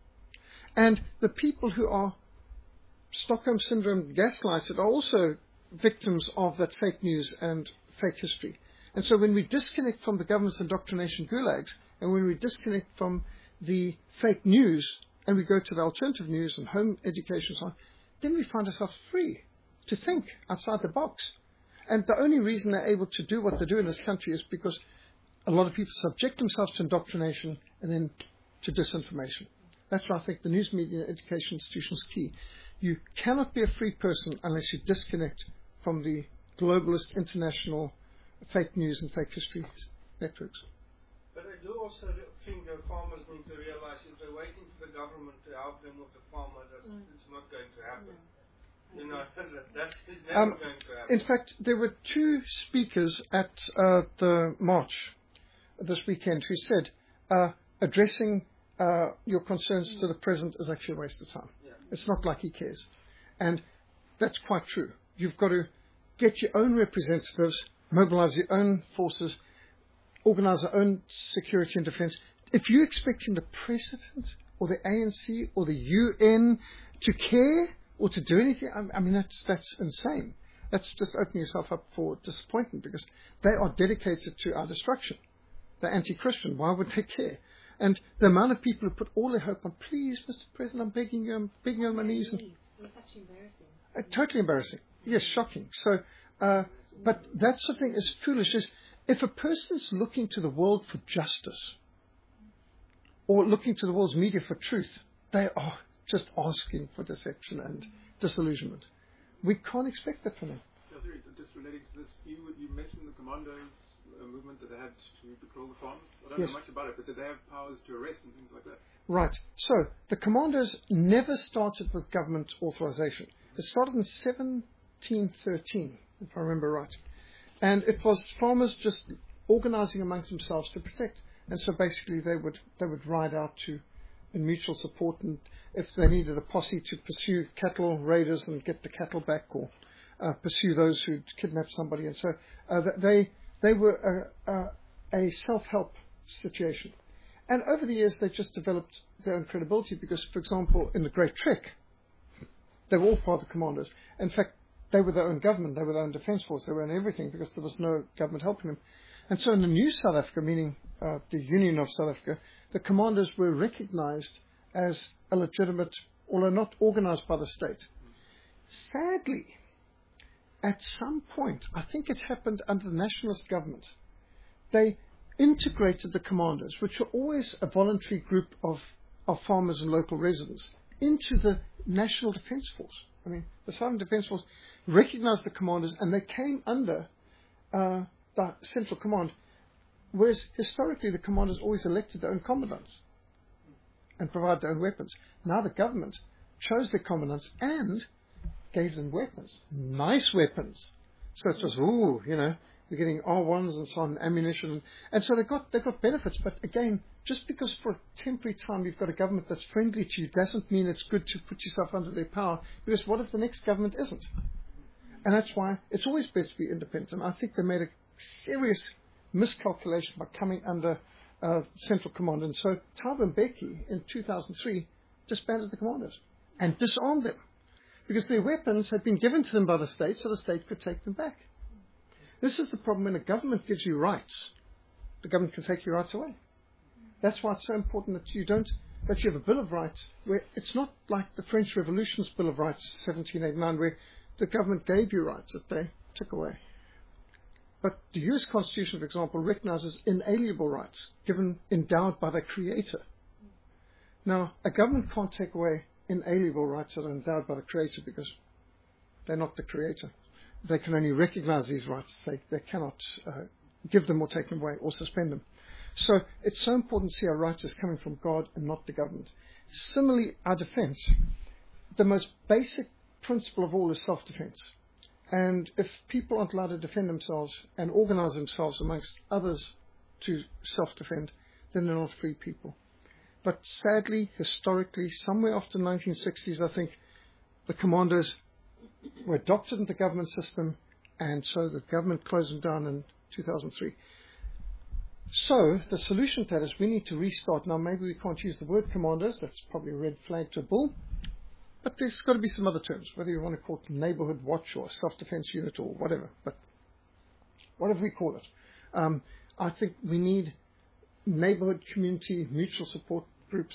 And the people who are Stockholm Syndrome gaslighted are also victims of that fake news and fake history. And so when we disconnect from the government's indoctrination gulags, and when we disconnect from the fake news, and we go to the alternative news and home education and so on, then we find ourselves free to think outside the box. And the only reason they're able to do what they do in this country is because a lot of people subject themselves to indoctrination and then to disinformation. That's why I think the news media education institution is key. You cannot be a free person unless you disconnect from the globalist international fake news and fake history networks. But I do also re- think that farmers need to realize if they're waiting for the government to help them with the farmer, that's, Mm. it's not going to happen. No. You know, that, that is never Um, going to happen. In fact, there were two speakers at uh, the march this weekend who said uh, addressing uh, your concerns to the president is actually a waste of time. Yeah. It's not like he cares. And that's quite true. You've got to get your own representatives, mobilize your own forces, organize your own security and defense. If you're expecting the president or the A N C or the U N to care or to do anything, I, I mean, that's, that's insane. That's just opening yourself up for disappointment because they are dedicated to our destruction. They're anti-Christian. Why would they care? And the amount of people who put all their hope on, please, Mister President, I'm begging you, I'm begging you on my knees. And, It was actually embarrassing. uh, totally embarrassing. Yes, shocking. So, uh, but that sort of thing is foolish. Is if a person's looking to the world for justice or looking to the world's media for truth, they are just asking for deception and disillusionment. We can't expect that from them. Just relating to this, you, you mentioned the commandos uh, movement that they had to patrol the farms. I don't Yes. know much about it, but did they have powers to arrest and things like that? Right. So the commandos never started with government authorization. It started in seventeen thirteen, if I remember right. And it was farmers just organizing amongst themselves to protect. And so basically they would they would ride out to in mutual support, and if they needed a posse to pursue cattle raiders and get the cattle back, or uh, pursue those who'd kidnapped somebody. And so uh, they they were a, a, a self-help situation. And over the years, they just developed their own credibility because, for example, in the Great Trek, they were all part of the commandos. In fact, they were their own government, they were their own defense force, they were in everything because there was no government helping them. And so in the new South Africa, meaning uh, the Union of South Africa, the commandos were recognized as a legitimate, although not organized by the state. Sadly, at some point, I think it happened under the nationalist government, they integrated the commandos, which were always a voluntary group of, of farmers and local residents, into the National Defence Force. I mean, the Southern Defence Force recognized the commandos and they came under uh, the Central Command, whereas historically the commanders always elected their own commandants and provided their own weapons. Now the government chose their commandants and gave them weapons, nice weapons. So it was, ooh, you know, we're getting R ones and so on, ammunition. And so they got they got benefits, but again, just because for a temporary time you've got a government that's friendly to you doesn't mean it's good to put yourself under their power, because what if the next government isn't? And that's why it's always best to be independent. And I think they made a serious miscalculation by coming under uh, central command. And so Thabo Mbeki in two thousand three disbanded the commandos and disarmed them, because their weapons had been given to them by the state so the state could take them back. This is the problem. When a government gives you rights, the government can take your rights away. That's why it's so important that you don't, that you have a Bill of Rights where it's not like the French Revolution's Bill of Rights, seventeen eighty-nine, where the government gave you rights that they took away. But the U S Constitution, for example, recognizes inalienable rights given, endowed by the Creator. Now, a government can't take away inalienable rights that are endowed by the Creator because they're not the Creator. They can only recognize these rights. They, they cannot uh, give them or take them away or suspend them. So it's so important to see our rights as coming from God and not the government. Similarly, our defense, the most basic principle of all is self-defense. And if people aren't allowed to defend themselves and organize themselves amongst others to self-defend, then they're not free people. But sadly, historically, somewhere after the nineteen sixties, I think, the commandos were adopted into the government system, and so the government closed them down in two thousand three. So the solution to that is we need to restart. Now, maybe we can't use the word commandos. That's probably a red flag to a bull. But there's got to be some other terms, whether you want to call it neighborhood watch or self-defense unit or whatever. But whatever we call it, um, I think we need neighborhood, community, mutual support groups.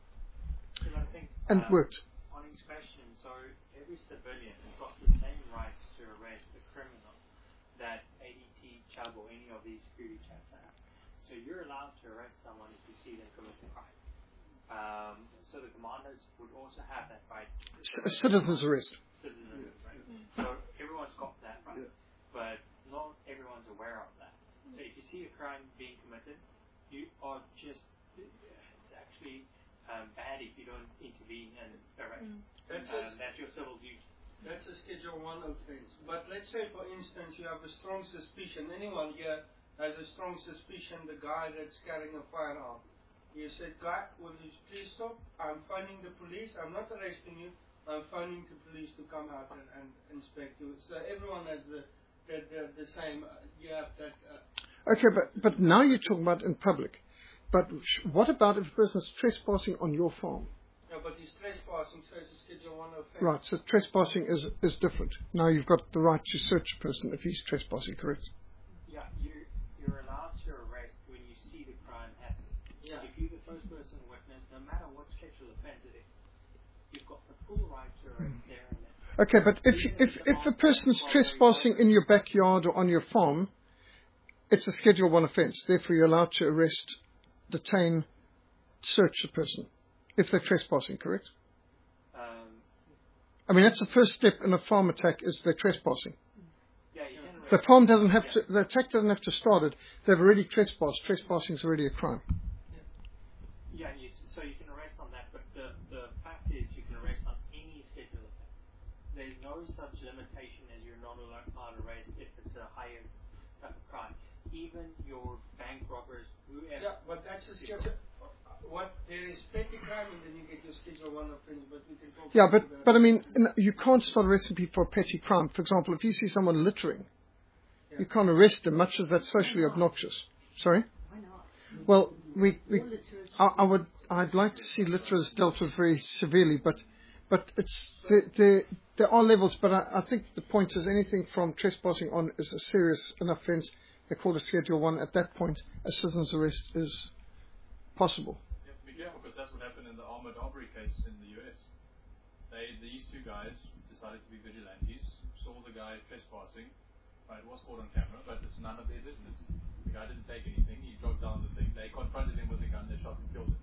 I think, and uh, it worked. On his question, so every civilian has got the same rights to arrest a criminal that A D T, Chubb, or any of these security chaps have. So you're allowed to arrest someone if you see them commit a crime. Um, so the commanders would also have that right. C- citizens arrest. Citizens, right? So everyone's got that right, Yeah. but not everyone's aware of that. So if you see a crime being committed, you are just, it's actually um, bad if you don't intervene and arrest. That's, Um, a, that's your civil duty. that's a Schedule one offense. But let's say, for instance, you have a strong suspicion. Anyone here has a strong suspicion the guy that's carrying a firearm. You said, guy, will you please stop? I'm phoning the police. I'm not arresting you. I'm phoning the police to come out and, and inspect you. So everyone has the the, the, the same. Uh, you have that. Uh, Okay, but, but now you're talking about in public. But sh- what about if a person is trespassing on your farm? no, but he's trespassing, so it's a Schedule one offense. Right, so trespassing is, is different. Now you've got the right to search a person if he's trespassing, correct? Yeah, you're, you're allowed to arrest when you see the crime happen. Yeah. If you're the first person witness, no matter what schedule offense it is, you've got the full right to arrest there and then. Okay, but if, if, if a person's trespassing in your backyard or on your farm, it's a Schedule one offence. Therefore, you're allowed to arrest, detain, search the person if they're trespassing, correct? Um, I mean, that's the first step in a farm attack is they're trespassing. yeah, you can arrest. The farm doesn't have to, the attack doesn't have to start it. They've already trespassed. Trespassing is already a crime. Yeah, you, so you can arrest on that, but the, the fact is you can arrest on any schedule offense. There's no such limitation as you're not allowed to arrest if it's a higher type of crime. Even your bank robbers, whoever. Yeah, but that's a Schedule. What there is petty crime, and then you get your Schedule one offense. But we can talk. Yeah, but, about but I mean, n- you can't start arresting people for a petty crime. For example, if you see someone littering, Yeah. you can't arrest them, much as that's socially obnoxious. Sorry? Why not? Well, we, we All litterers I, I would, I'd like to see litterers dealt with very severely, but, but it's, there, there, there are levels, but I, I think the point is anything from trespassing on is a serious enough offence. They call it Schedule one. At that point, a citizen's arrest is possible. You have to be careful because that's what happened in the armored robbery case in the U S. They, these two guys decided to be vigilantes, saw the guy trespassing. Right, it was caught on camera, but it's none of their business. The guy didn't take anything. He jogged down the thing. They confronted him with a gun. They shot and killed him.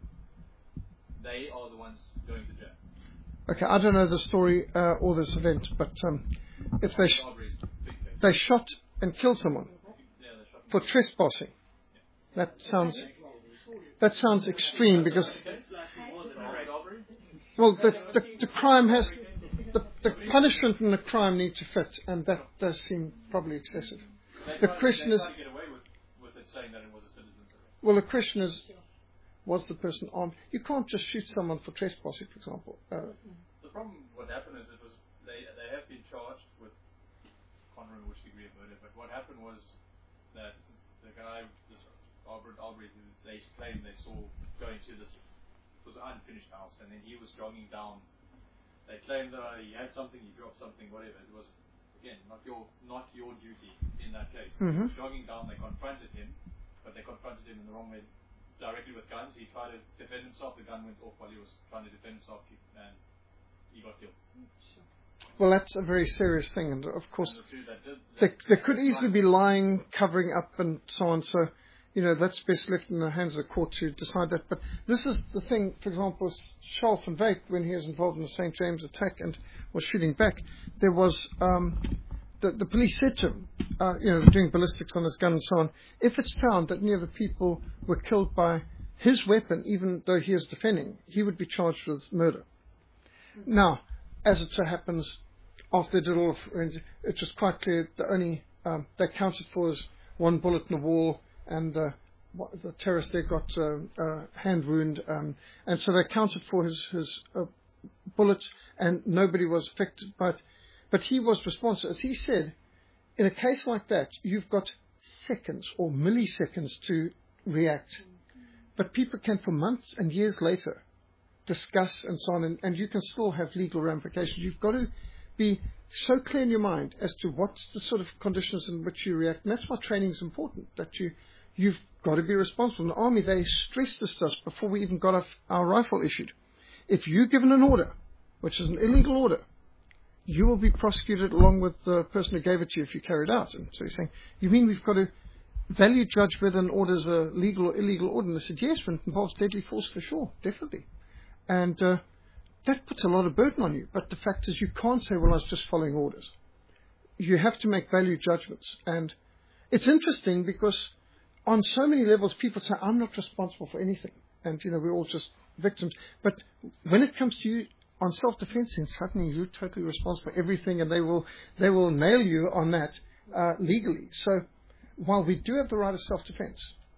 They are the ones going to jail. Okay, I don't know the story uh, or this event, but um, if they sh- Robbery is a big case. they shot and killed someone Yeah, they shot. for trespassing, that sounds that sounds extreme because Armored robbery? well the the, the crime has the, the punishment and the crime need to fit, and that does seem probably excessive. They The tried- question they is- tried to get away with, with it saying that it was a citizen's arrest. Well, the question is, Was the person armed? You can't just shoot someone for trespassing, for example. Uh, the problem, what happened is it was they they have been charged with, I can't remember which degree of murder, but what happened was that the guy, this Albert Albrecht, who they claimed they saw going to this, was an unfinished house, and then he was jogging down. They claimed that uh, he had something, he dropped something, whatever. It was, again, not your not your duty in that case. Mm-hmm. He was jogging down, they confronted him, but they confronted him in the wrong way, directly with guns. He tried to defend himself, the gun went off while he was trying to defend himself, and he got killed. Well, that's a very serious thing, and of course, And the two that did, they, they could that easily be lying, covering up, and so on. So, you know, that's best left in the hands of the court to decide that. But this is the thing, for example, with Charles van Wyk, when he was involved in the Saint James attack and was shooting back, there was, um, the, the police said to him, uh, you know, doing ballistics on his gun and so on, if it's found that any of the people were killed by his weapon, even though he is defending, he would be charged with murder. Now, as it so happens, after they did all of forensic, it was quite clear the only, um, they counted for was one bullet in the wall, and uh, what, the terrorist there got uh, a hand wound, um, and so they counted for his, his uh, bullets, and nobody was affected. But, but he was responsible. As he said, in a case like that, you've got seconds or milliseconds to react. But people can, for months and years later, discuss and so on, and, and you can still have legal ramifications. You've got to be so clear in your mind as to what's the sort of conditions in which you react. And that's why training is important, that you, you've got to be responsible. In the Army, they stressed this to us before we even got our rifle issued. If you're given an order, which is an illegal order, you will be prosecuted along with the person who gave it to you if you carry it out. And so he's saying, you mean we've got to value judge whether an order is a legal or illegal order? And they said, yes, when it involves deadly force, for sure, definitely. And uh, that puts a lot of burden on you. But the fact is, you can't say, well, I was just following orders. You have to make value judgments. And it's interesting because on so many levels, people say, I'm not responsible for anything. And, you know, we're all just victims. But when it comes to you on self-defense, then suddenly you're totally responsible for everything, and they will they will nail you on that uh, legally. So while we do have the right of self-defense,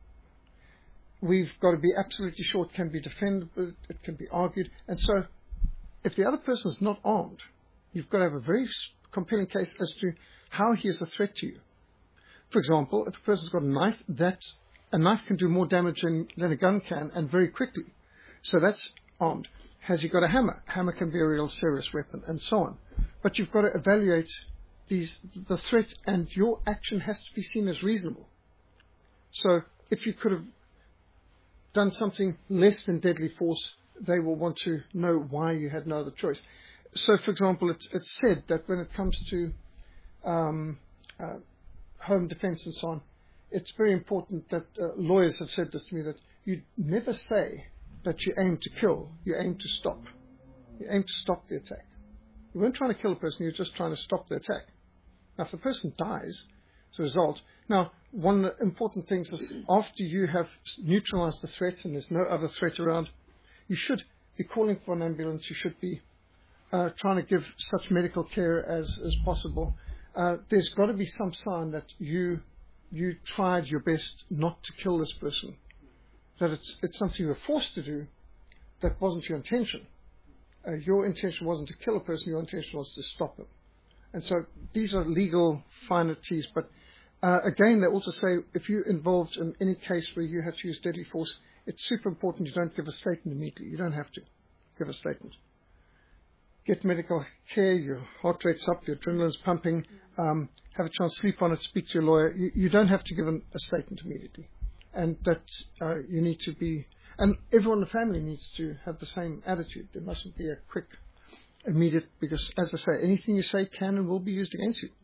we've got to be absolutely sure it can be defended, it can be argued. And so if the other person is not armed, you've got to have a very compelling case as to how he is a threat to you. For example, if a person's got a knife, that a knife can do more damage than, than a gun can, and very quickly. So that's armed. Has he got a hammer? Hammer can be a real serious weapon, and so on. But you've got to evaluate these, the threat, and your action has to be seen as reasonable. So if you could have done something less than deadly force, they will want to know why you had no other choice. So, for example, it's, it's said that when it comes to um, uh, home defense and so on, it's very important that uh, lawyers have said this to me, that you never say that you aim to kill, you aim to stop. You aim to stop the attack. You weren't trying to kill a person, you're just trying to stop the attack. Now, if the person dies as a result, now, one of the important things is after you have neutralized the threat and there's no other threat around, you should be calling for an ambulance, you should be uh, trying to give such medical care as, as possible. Uh, there's got to be some sign that you you tried your best not to kill this person, that it's, it's something you were forced to do that wasn't your intention. Uh, your intention wasn't to kill a person, your intention was to stop them. And so these are legal finities, but uh, again, they also say if you're involved in any case where you have to use deadly force, it's super important you don't give a statement immediately. You don't have to give a statement. Get medical care, your heart rate's up, your adrenaline's pumping, um, have a chance to sleep on it, speak to your lawyer. You, you don't have to give an, a statement immediately. And that uh, you need to be, and everyone in the family needs to have the same attitude. There mustn't be a quick, immediate, because as I say, anything you say can and will be used against you.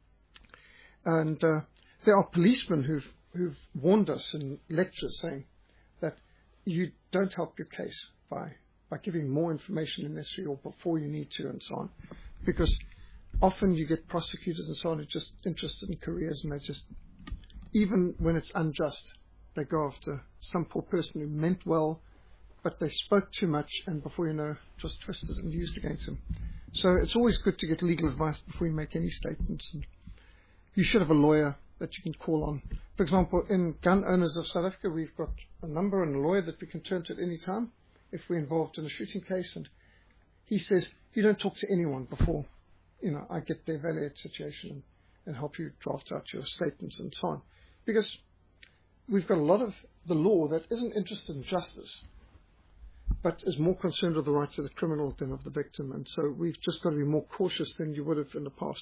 And uh, there are policemen who've, who've warned us in lectures saying that you don't help your case by, by giving more information than necessary or before you need to and so on. Because often you get prosecutors and so on who are just interested in careers, and they just, even when it's unjust, they go after some poor person who meant well, but they spoke too much, and before you know, just twisted and used against them. So it's always good to get legal advice before you make any statements. And you should have a lawyer that you can call on For example, in Gun Owners of South Africa, we've got a number and a lawyer that we can turn to at any time if we're involved in a shooting case. And he says, you don't talk to anyone before, you know, I get the evaluate situation and, and help you draft out your statements and so on. Because we've got a lot of the law that isn't interested in justice, but is more concerned with the rights of the criminal than of the victim. And so we've just got to be more cautious than you would have in the past.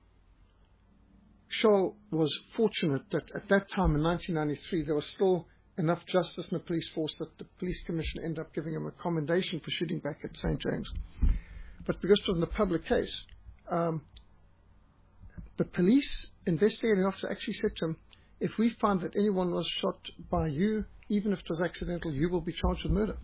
Charles was fortunate that at that time in nineteen ninety-three, there was still enough justice in the police force that the police commission ended up giving him a commendation for shooting back at Saint James. But because it was in a public case, um, the police investigating officer actually said to him, if we find that anyone was shot by you, even if it was accidental, you will be charged with murder.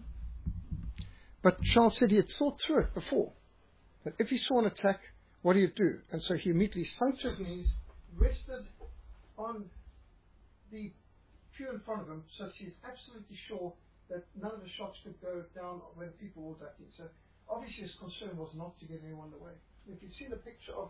But Charles said he had thought through it before, that if he saw an attack, what do you do? And so he immediately sunk to his knees, rested on the pew in front of him, so that he's absolutely sure that none of the shots could go down when people were ducking. So obviously his concern was not to get anyone away. If you see the picture of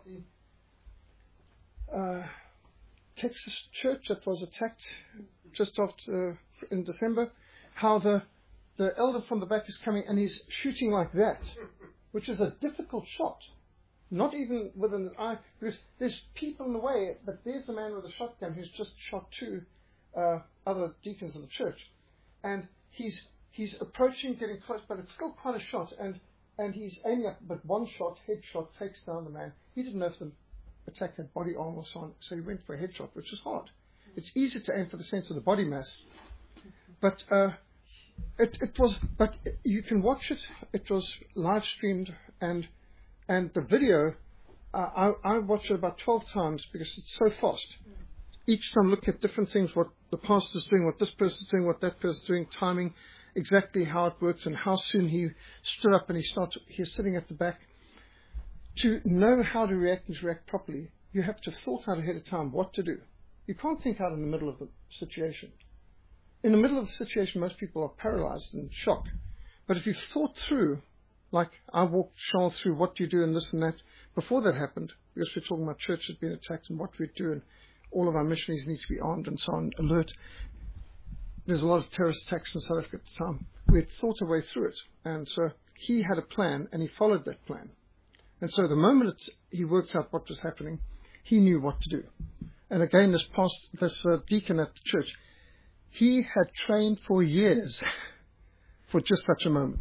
the uh, Texas church that was attacked just after uh, in December, how the the elder from the back is coming and he's shooting like that, which is a difficult shot. Not even with an eye, because there's people in the way, but there's the man with a shotgun who's just shot two uh, other deacons of the church. And he's he's approaching, getting close, but it's still quite a shot, and, and he's aiming up, but one shot, headshot, takes down the man. He didn't know if the attack had body armor or so on, so he went for a headshot, which is hard. It's easy to aim for the sense of the body mass. But uh, it, it was, but you can watch it. It was live streamed, and And the video, uh, I, I watched it about twelve times because it's so fast. Each time looking at different things, what the pastor's doing, what this person's doing, what that person's doing, timing, exactly how it works, and how soon he stood up and he started, he's sitting at the back. To know how to react and to react properly, you have to have thought out ahead of time what to do. You can't think out in the middle of the situation. In the middle of the situation, most people are paralyzed and shocked. But if you've thought through, like I walked Charles through what do you do and this and that before that happened, because we're talking about church had been attacked and what we do, and all of our missionaries need to be armed and so on, alert. There's a lot of terrorist attacks in South Africa at the time. We had thought our way through it, and so he had a plan and he followed that plan. And so the moment it, he worked out what was happening, he knew what to do. And again, this past this uh, deacon at the church, he had trained for years for just such a moment.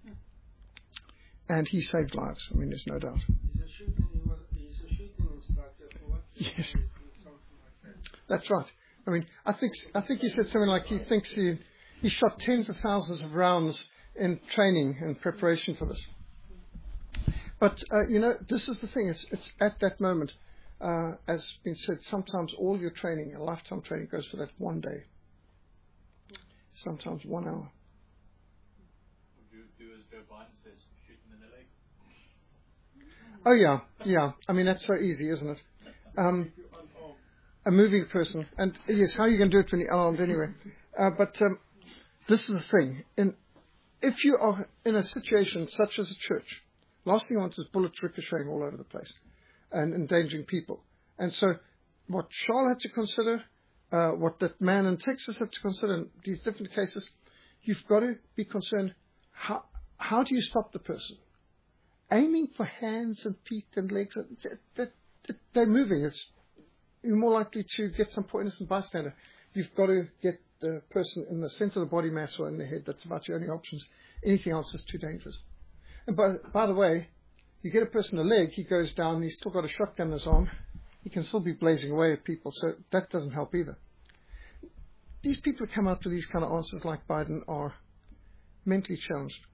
And he saved lives. I mean, there's no doubt. He's a shooting, he's a shooting instructor for what? Yes. Something like that. That's right. I mean, I think I think he said something like he thinks he he shot tens of thousands of rounds in training and preparation for this. But uh, you know, this is the thing. It's it's at that moment, uh, as been said. Sometimes all your training, a lifetime training, goes for that one day. Sometimes one hour. Would you do as Joe Biden says? Oh, yeah, yeah. I mean, that's so easy, isn't it? Um, a moving person. And, yes, how are you going to do it when you're unarmed anyway? Uh, but um, this is the thing. In, if you are in a situation such as a church, last thing you want is bullets ricocheting all over the place and endangering people. And so what Charles had to consider, uh, what that man in Texas had to consider in these different cases, you've got to be concerned, how, how do you stop the person? Aiming for hands and feet and legs, they're moving. It's, you're more likely to get some poor innocent bystander. You've got to get the person in the center of the body mass or in the head. That's about your only options. Anything else is too dangerous. And by, by the way, you get a person in the leg, he goes down, he's still got a shotgun in his arm. He can still be blazing away at people, so that doesn't help either. These people who come out with these kind of answers like Biden are mentally challenged.